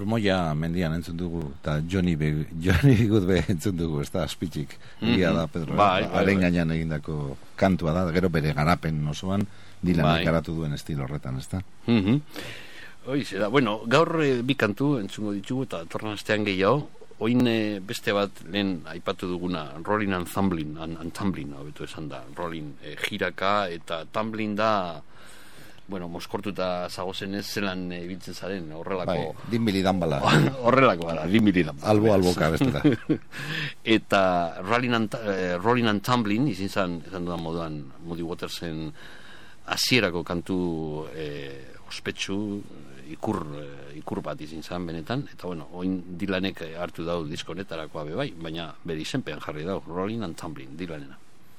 Speaker 2: Trumoia mendian entzun dugu, eta Johnny Be, Johnny Good Be entzun dugu, ez da, aspitzik. Egia da, Pedro.
Speaker 3: Bai, bai,
Speaker 2: Haren
Speaker 3: bai.
Speaker 2: gainean egindako kantua da, gero bere garapen osoan, Dylanek
Speaker 3: Bai.
Speaker 2: garatu duen estilo horretan, ez da?
Speaker 3: Mhm. Hoize da, bueno, gaur eh, bi kantu entzungo ditugu eta torren astean gehiago. Oin eh, beste bat lehen aipatu duguna, Rolling and Tumbling, and, and Tumbling, hobeto esan da, Rolling eh, jiraka eta Tumbling da, bueno, moskortuta zagozen ez zelan eh, ibiltzen zaren, horrelako...
Speaker 2: Bai, dinbili danbala.
Speaker 3: Horrelako gara, dinbili danbala.
Speaker 2: Albo alboka bestela.
Speaker 3: Eta Rolling and, eh, Rolling and Tumbling, izin zan, esan dudan moduan, Muddy Watersen hasierako kantu eh, ospetsu, ikur, eh, ikur bat izin zan benetan, eta bueno, oin Dylanek hartu dau diskonetarakoa be bai, baina bere izenpean jarri dau, Rolling and Tumbling, Dylanena.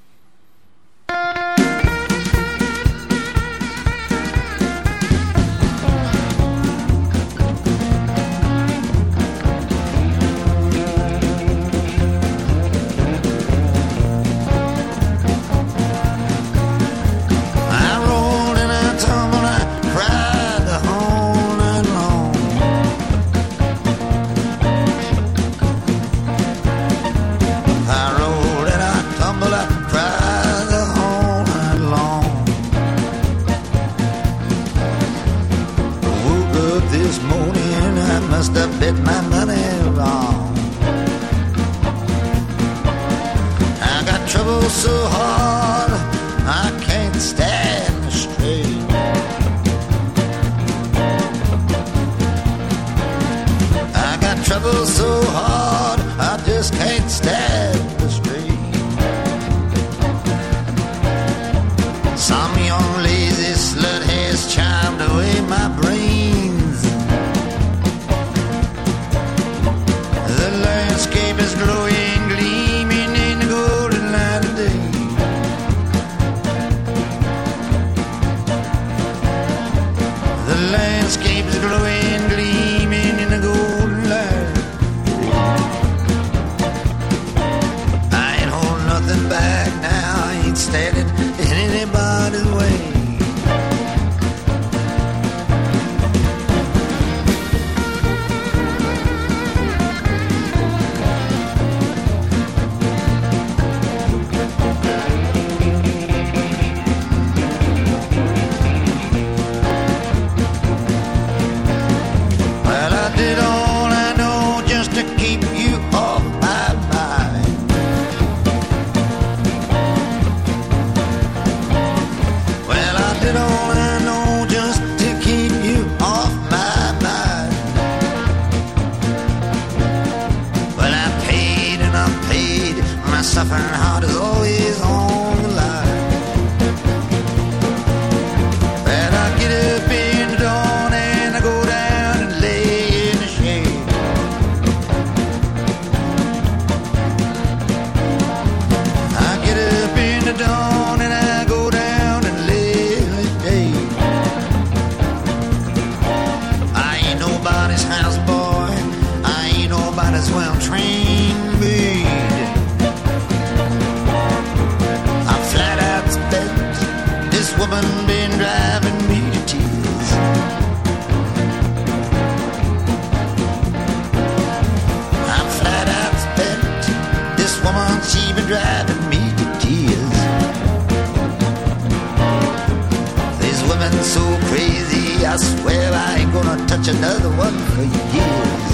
Speaker 7: Bet my money wrong. I got trouble so hard I can't stand straight. I got trouble so hard I just can't stand straight. Some young lazy slut has charmed away my brains. The landscape is glowing, gleaming in the golden light of day. The landscape is glowing, gleaming in the golden light. I ain't holding nothing back now, I ain't standing in anybody's way. Suffering heart is always on the line. But I get up in the dawn and I go down and lay in the shade. I get up in the dawn and I go down and lay in the shade. I ain't nobody's houseboy, I ain't nobody's well-trained maid. This woman been driving me to tears. I'm flat out spent. This woman, she been driving me to tears. This woman's so crazy, I swear I ain't gonna touch another one for years.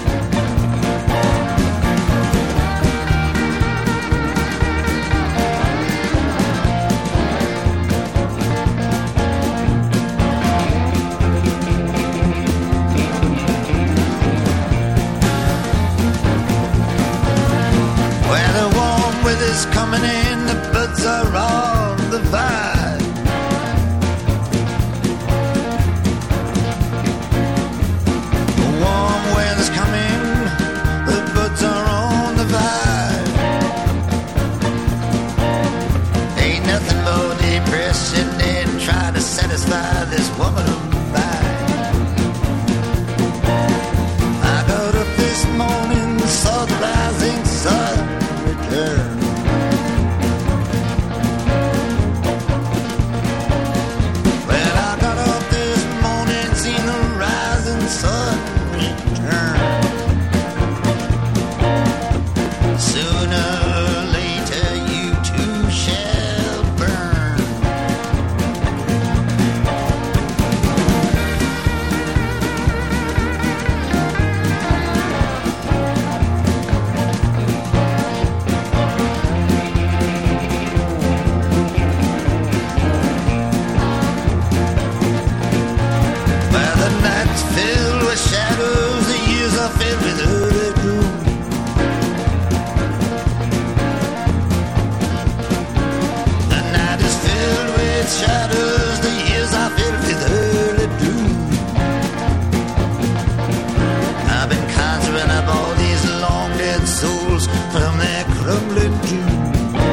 Speaker 7: Weather's coming in, the birds are on the vine. The warm night's filled with shadows, the years are filled with early gloom. The night is filled with shadows, the years are filled with early doom. I've been conjuring up all these long dead souls from their crumbling tomb.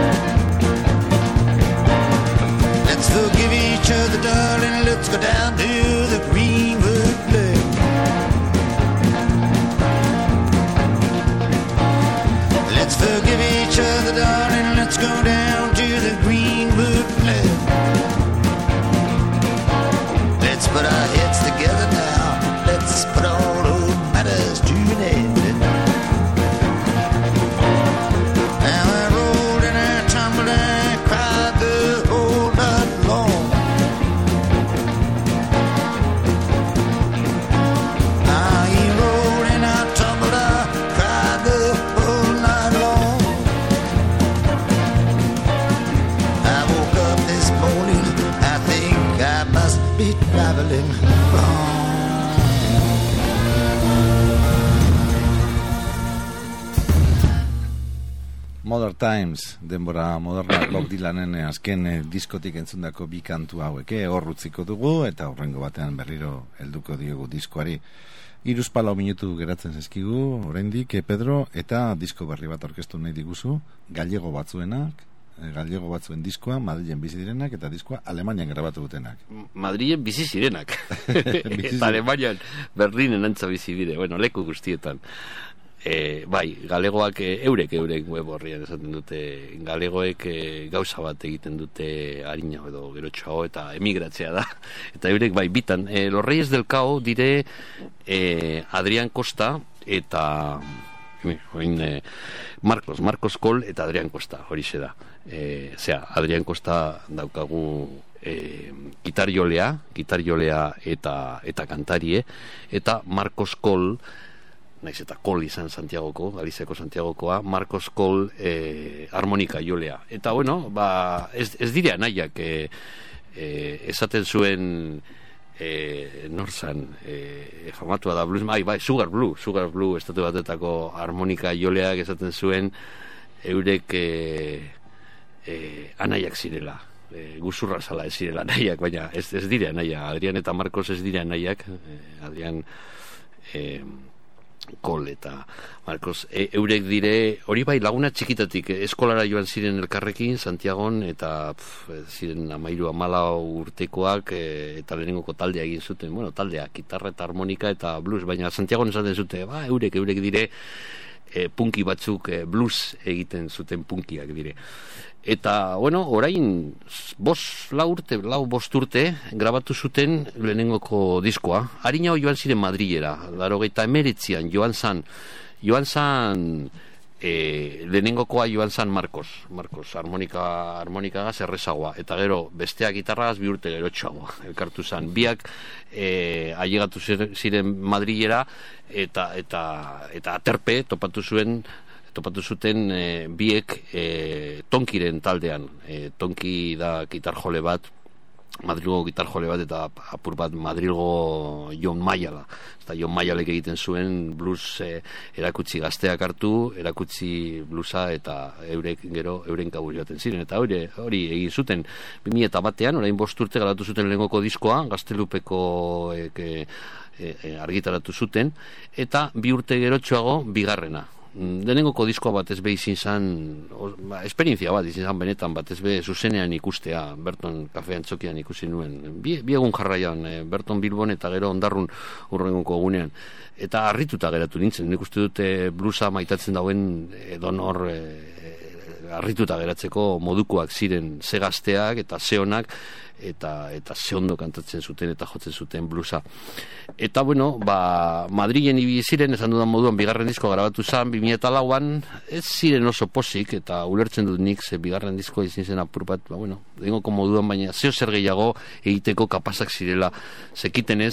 Speaker 7: Let's forgive each other, darling, let's go down to the Greenwood Lake. Let's forgive each other, darling, let's go down to the Greenwood Lake. Let's put our heads together now, let's put all old matters to an end. Now I rolled and I tumbled and I cried the whole night long. I rolled and I tumbled, I cried the whole night long. I woke up this morning, I think I must be traveling wrong.
Speaker 2: Modern Times, denbora moderna Bob Dylanen azken eh, diskotik entzundako bi kantu hauek, eh, hor utziko dugu, eta horrengo batean berriro helduko diogu diskoari. Hiruzpalau minutu geratzen zaizkigu, oraindik, eh, Pedro, eta disko berri bat orkestu nahi diguzu, gallego batzuenak, eh, gallego batzuen diskoa, Madrilen bizi direnak, eta diskoa Alemanian grabatu dutenak.
Speaker 3: Madrilen bizi zirenak. Eta Alemanian Berlinen antza bizi bide, bueno, leku guztietan. E, bai, galegoak e, eurek eurek web horrian esaten dute, galegoek e, gauza bat egiten dute harina edo gerotxoago eta emigratzea da, eta eurek bai bitan e, Los Reyes del Cao dire e, Adrián Costa eta oin, e, Marcos, Marcos Col eta Adrián Costa, horixe da e, zera, Adrián Costa daukagu e, gitarjolea gitarjolea eta, eta kantarie, eta Marcos Col naiz eta Kol izan Santiagoko, Galiziako Santiagokoa, Marcos Kol eh, harmonika jolea. Eta bueno, ba, ez, ez direa nahiak eh, eh, esaten zuen eh, norzan eh, jamatua da blues, bai, bai, Sugar Blue, Sugar Blue estatu batetako harmonika joleak esaten zuen eurek eh, eh, anaiak zirela. E, guzurra zala ez zirela nahiak, baina ez, ez direa nahiak. Adrián eta Marcos ez direa nahiak. Eh, Adrián eh, Kol eta Marcos e, eurek dire, hori bai laguna txikitatik eskolara joan ziren elkarrekin Santiagon, eta pf, ziren amairu amalau urtekoak e, eta lehenengoko taldea egin zuten, bueno, taldea, gitarra eta harmonika eta blues, baina Santiagon esaten zute, ba, eurek, eurek dire e, punki batzuk e, blues egiten zuten punkiak dire. Eta, bueno, orain bost, lau urte, lau bost urte grabatu zuten lehenengoko diskoa. Harina joan ziren Madrilera, laurogeita emeretzian joan zan, joan zan e, lehenengokoa joan zan Marcos, Marcos, harmonika, harmonikagaz errezagoa, eta gero besteak gitarragaz bi urte gerotxoagoa, elkartu zan. Biak e, ailegatu ziren Madrilera, eta, eta, eta aterpe topatu zuen, topatu zuten e, biek e, Tonkiren taldean. E, Tonki da gitarjole bat, Madrilgo gitarjole bat, eta apur bat Madrilgo Jon Maiala. Eta Jon Maialek egiten zuen blues e, erakutsi gazteak hartu, erakutsi bluesa, eta eurek gero euren kabuz joaten ziren. Eta hori, hori egin zuten bi mila batean, orain bost urte garatu zuten lehengoko diskoa, Gaztelupeko e, e, e, argitaratu zuten, eta bi urte gerotxoago bigarrena. Lehenengoko diskoa bat ez be izin zan, ba, esperientzia bat izin zan benetan, bat ez be zuzenean ikustea, Berton kafean txokian ikusi nuen, bi, bi egun jarraian, e, Berton Bilbon eta gero Ondarrun urrengoko egunean, eta harrituta geratu nintzen, nik uste dute bluesa maitatzen dauen edonor e, harrituta geratzeko modukoak ziren, ze gazteak eta ze onak, eta eta ze ondo kantatzen zuten eta jotzen zuten bluesa. Eta bueno, ba, Madrilen ibili ziren, esan dudan moduan bigarren disko grabatu zen bi mila lauan, ez ziren oso posik, eta ulertzen dut nik, ze bigarren disko izin zen apur bat, ba, bueno, dengoko moduan, baina zeo zer gehiago egiteko kapazak zirela zekitenez,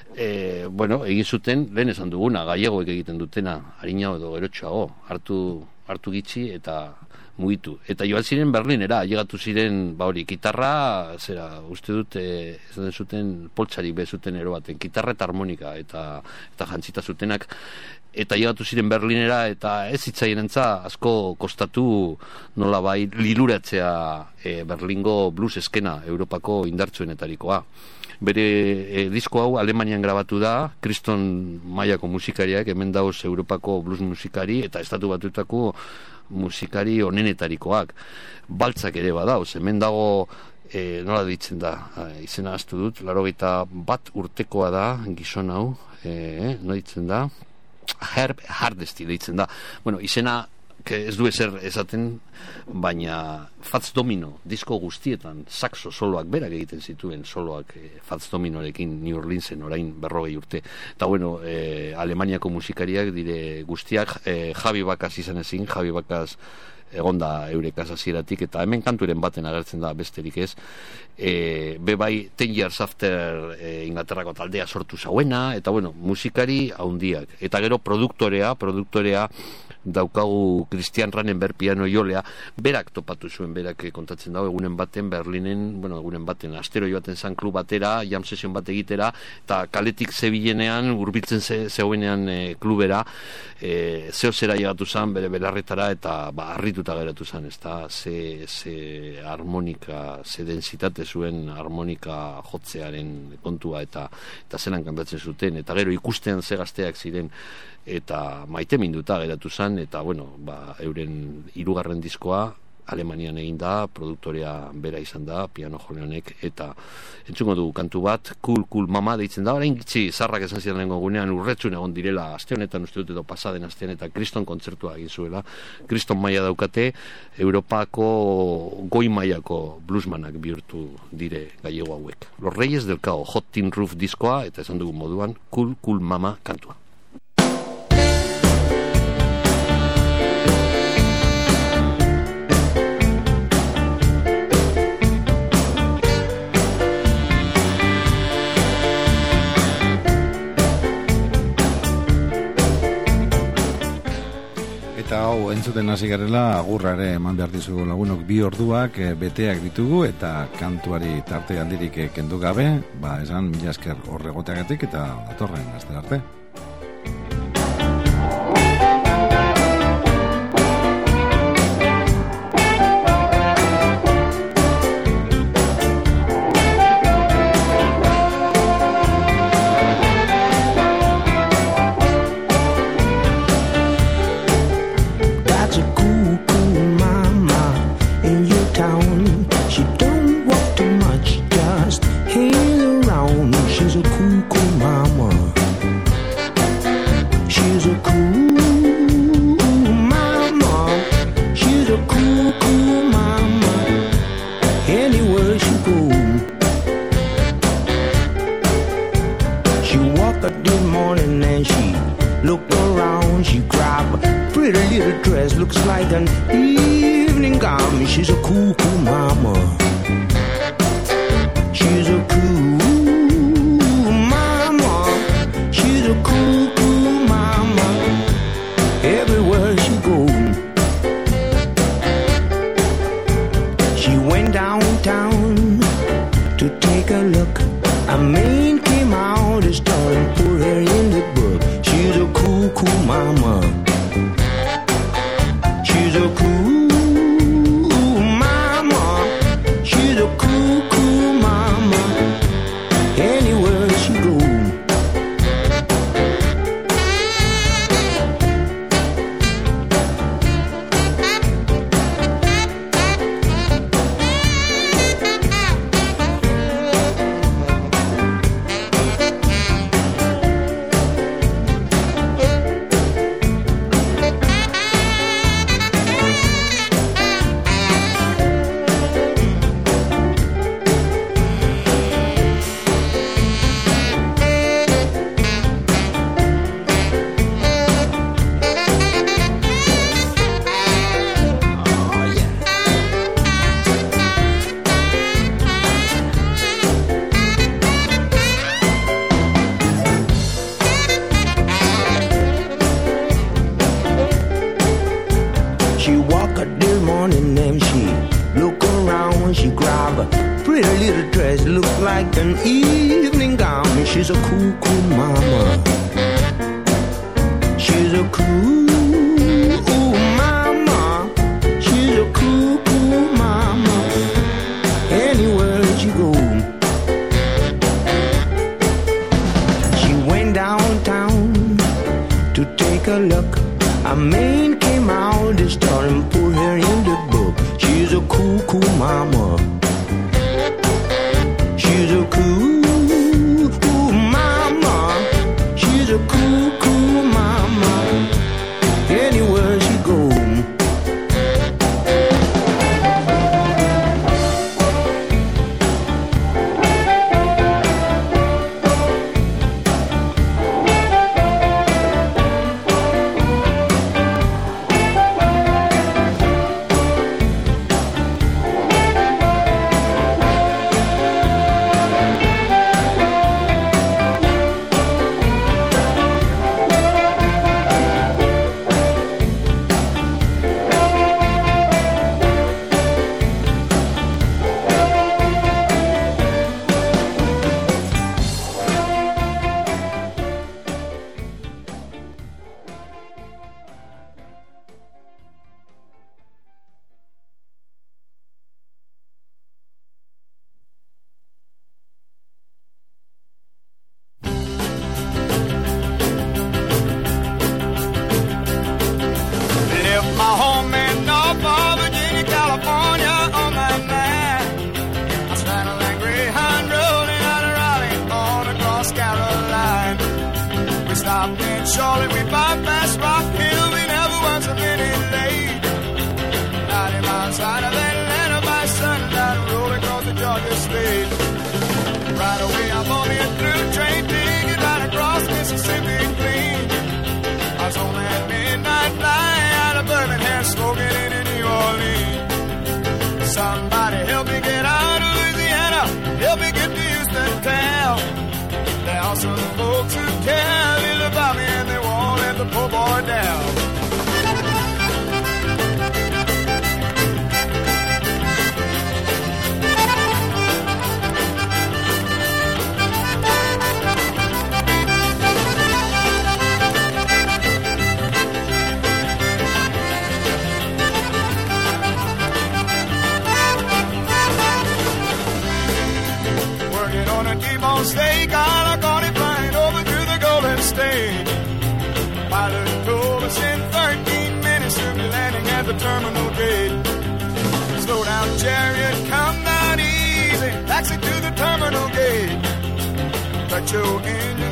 Speaker 3: e, bueno, egin zuten, lehen esan duguna, gallegoek egiten dutena, harina edo gerotxoago, hartu, hartu gitxi, eta mugitu. Eta joan ziren Berlinera, llegatu ziren, ba hori, gitarra, zera, uste dut, e, ez den zuten, poltsarik bezuten ero baten, gitarra eta harmonika, eta, eta jantzita zutenak, eta llegatu ziren Berlinera, eta ez hitzaierentza asko kostatu nola bai liluratzea e, Berlingo blues eskena, Europako indartsuenetarikoa. Bere e, disko hau Alemanian grabatu da, kriston mailako musikariak, hemen dauz Europako blues musikari, eta estatu batutako musikari onenetarikoak. Baltzak ere badauz, hemen dago, e, nola ditzen da, izena astu dut, laurogeita bat urtekoa da, gizon hau, e, nola ditzen da, Herb Hardesty deitzen da. Bueno, izena ez du ezer esaten, baina Fats Domino disko guztietan saxo soloak berak egiten zituen soloak e, Fats Dominorekin New Orleansen orain berrogei urte. Eta bueno, e, Alemaniako musikariak dire guztiak, e, Javi Bakas izan ezin, Javi Bakas egonda eurekaz hasieratik, eta hemen kanturen baten agertzen da besterik ez. E, be bai Ten Years After e, Inglaterrako taldea sortu zauena, eta bueno, musikari haundiak. Eta gero produktorea, produktorea daukagu Christian Ranenberg piano jolea, berak topatu zuen, berak kontatzen dago egunen baten Berlinen, bueno, egunen baten astero joaten zan klub batera, jam sesion bat egitera, eta kaletik zebilenean, hurbiltzen ze, zeuenean e, klubera, e, zeo zera llegatu zan, bere belarretara, eta ba, harrituta geratu zan, ez da, ze, ze harmonika, ze densitate zuen harmonika jotzearen kontua, eta, eta zelan kanbiatzen zuten, eta gero ikustean ze gazteak ziren, eta maite minduta geratu zen, eta bueno, ba, euren hirugarren diskoa Alemanian egin da, produktorea bera izan da, piano jole honek, eta entzungo dugu kantu bat, Cool Cool Mama deitzen da, orain gitzi zarrak esan zidan lehenko gunean urretxun egon direla, aste honetan uste dut edo pasaden astean, eta kriston kontzertua egin zuela, kriston maila daukate, Europako goi mailako bluesmanak bihurtu dire gallego hauek. Los Reyes del Cao, Hot Tin Roof diskoa, eta esan dugu moduan, Cool Cool Mama kantua.
Speaker 2: Eta hau entzuten hasi garela agurra ere eman behar dizugu lagunok, bi orduak e, beteak ditugu eta kantuari tarte handirik e, kendu gabe, ba esan mila esker horregoteagatik eta datorren astera arte.
Speaker 4: Mama,
Speaker 8: dress looked like an evening gown. She's a cuckoo mama. She's a cuckoo mama. She's a cuckoo mama. Anywhere she go. She went downtown to take a look. A man came out the store and put her in the book. She's a cuckoo mama. She's a cuckoo mama. She's a cuckoo mama. Anywhere she goes.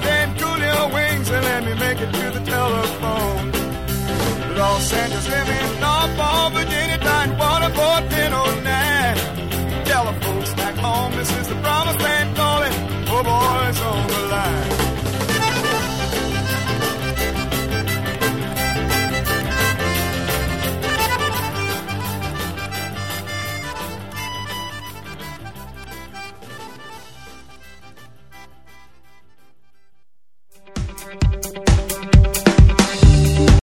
Speaker 6: Los Angeles living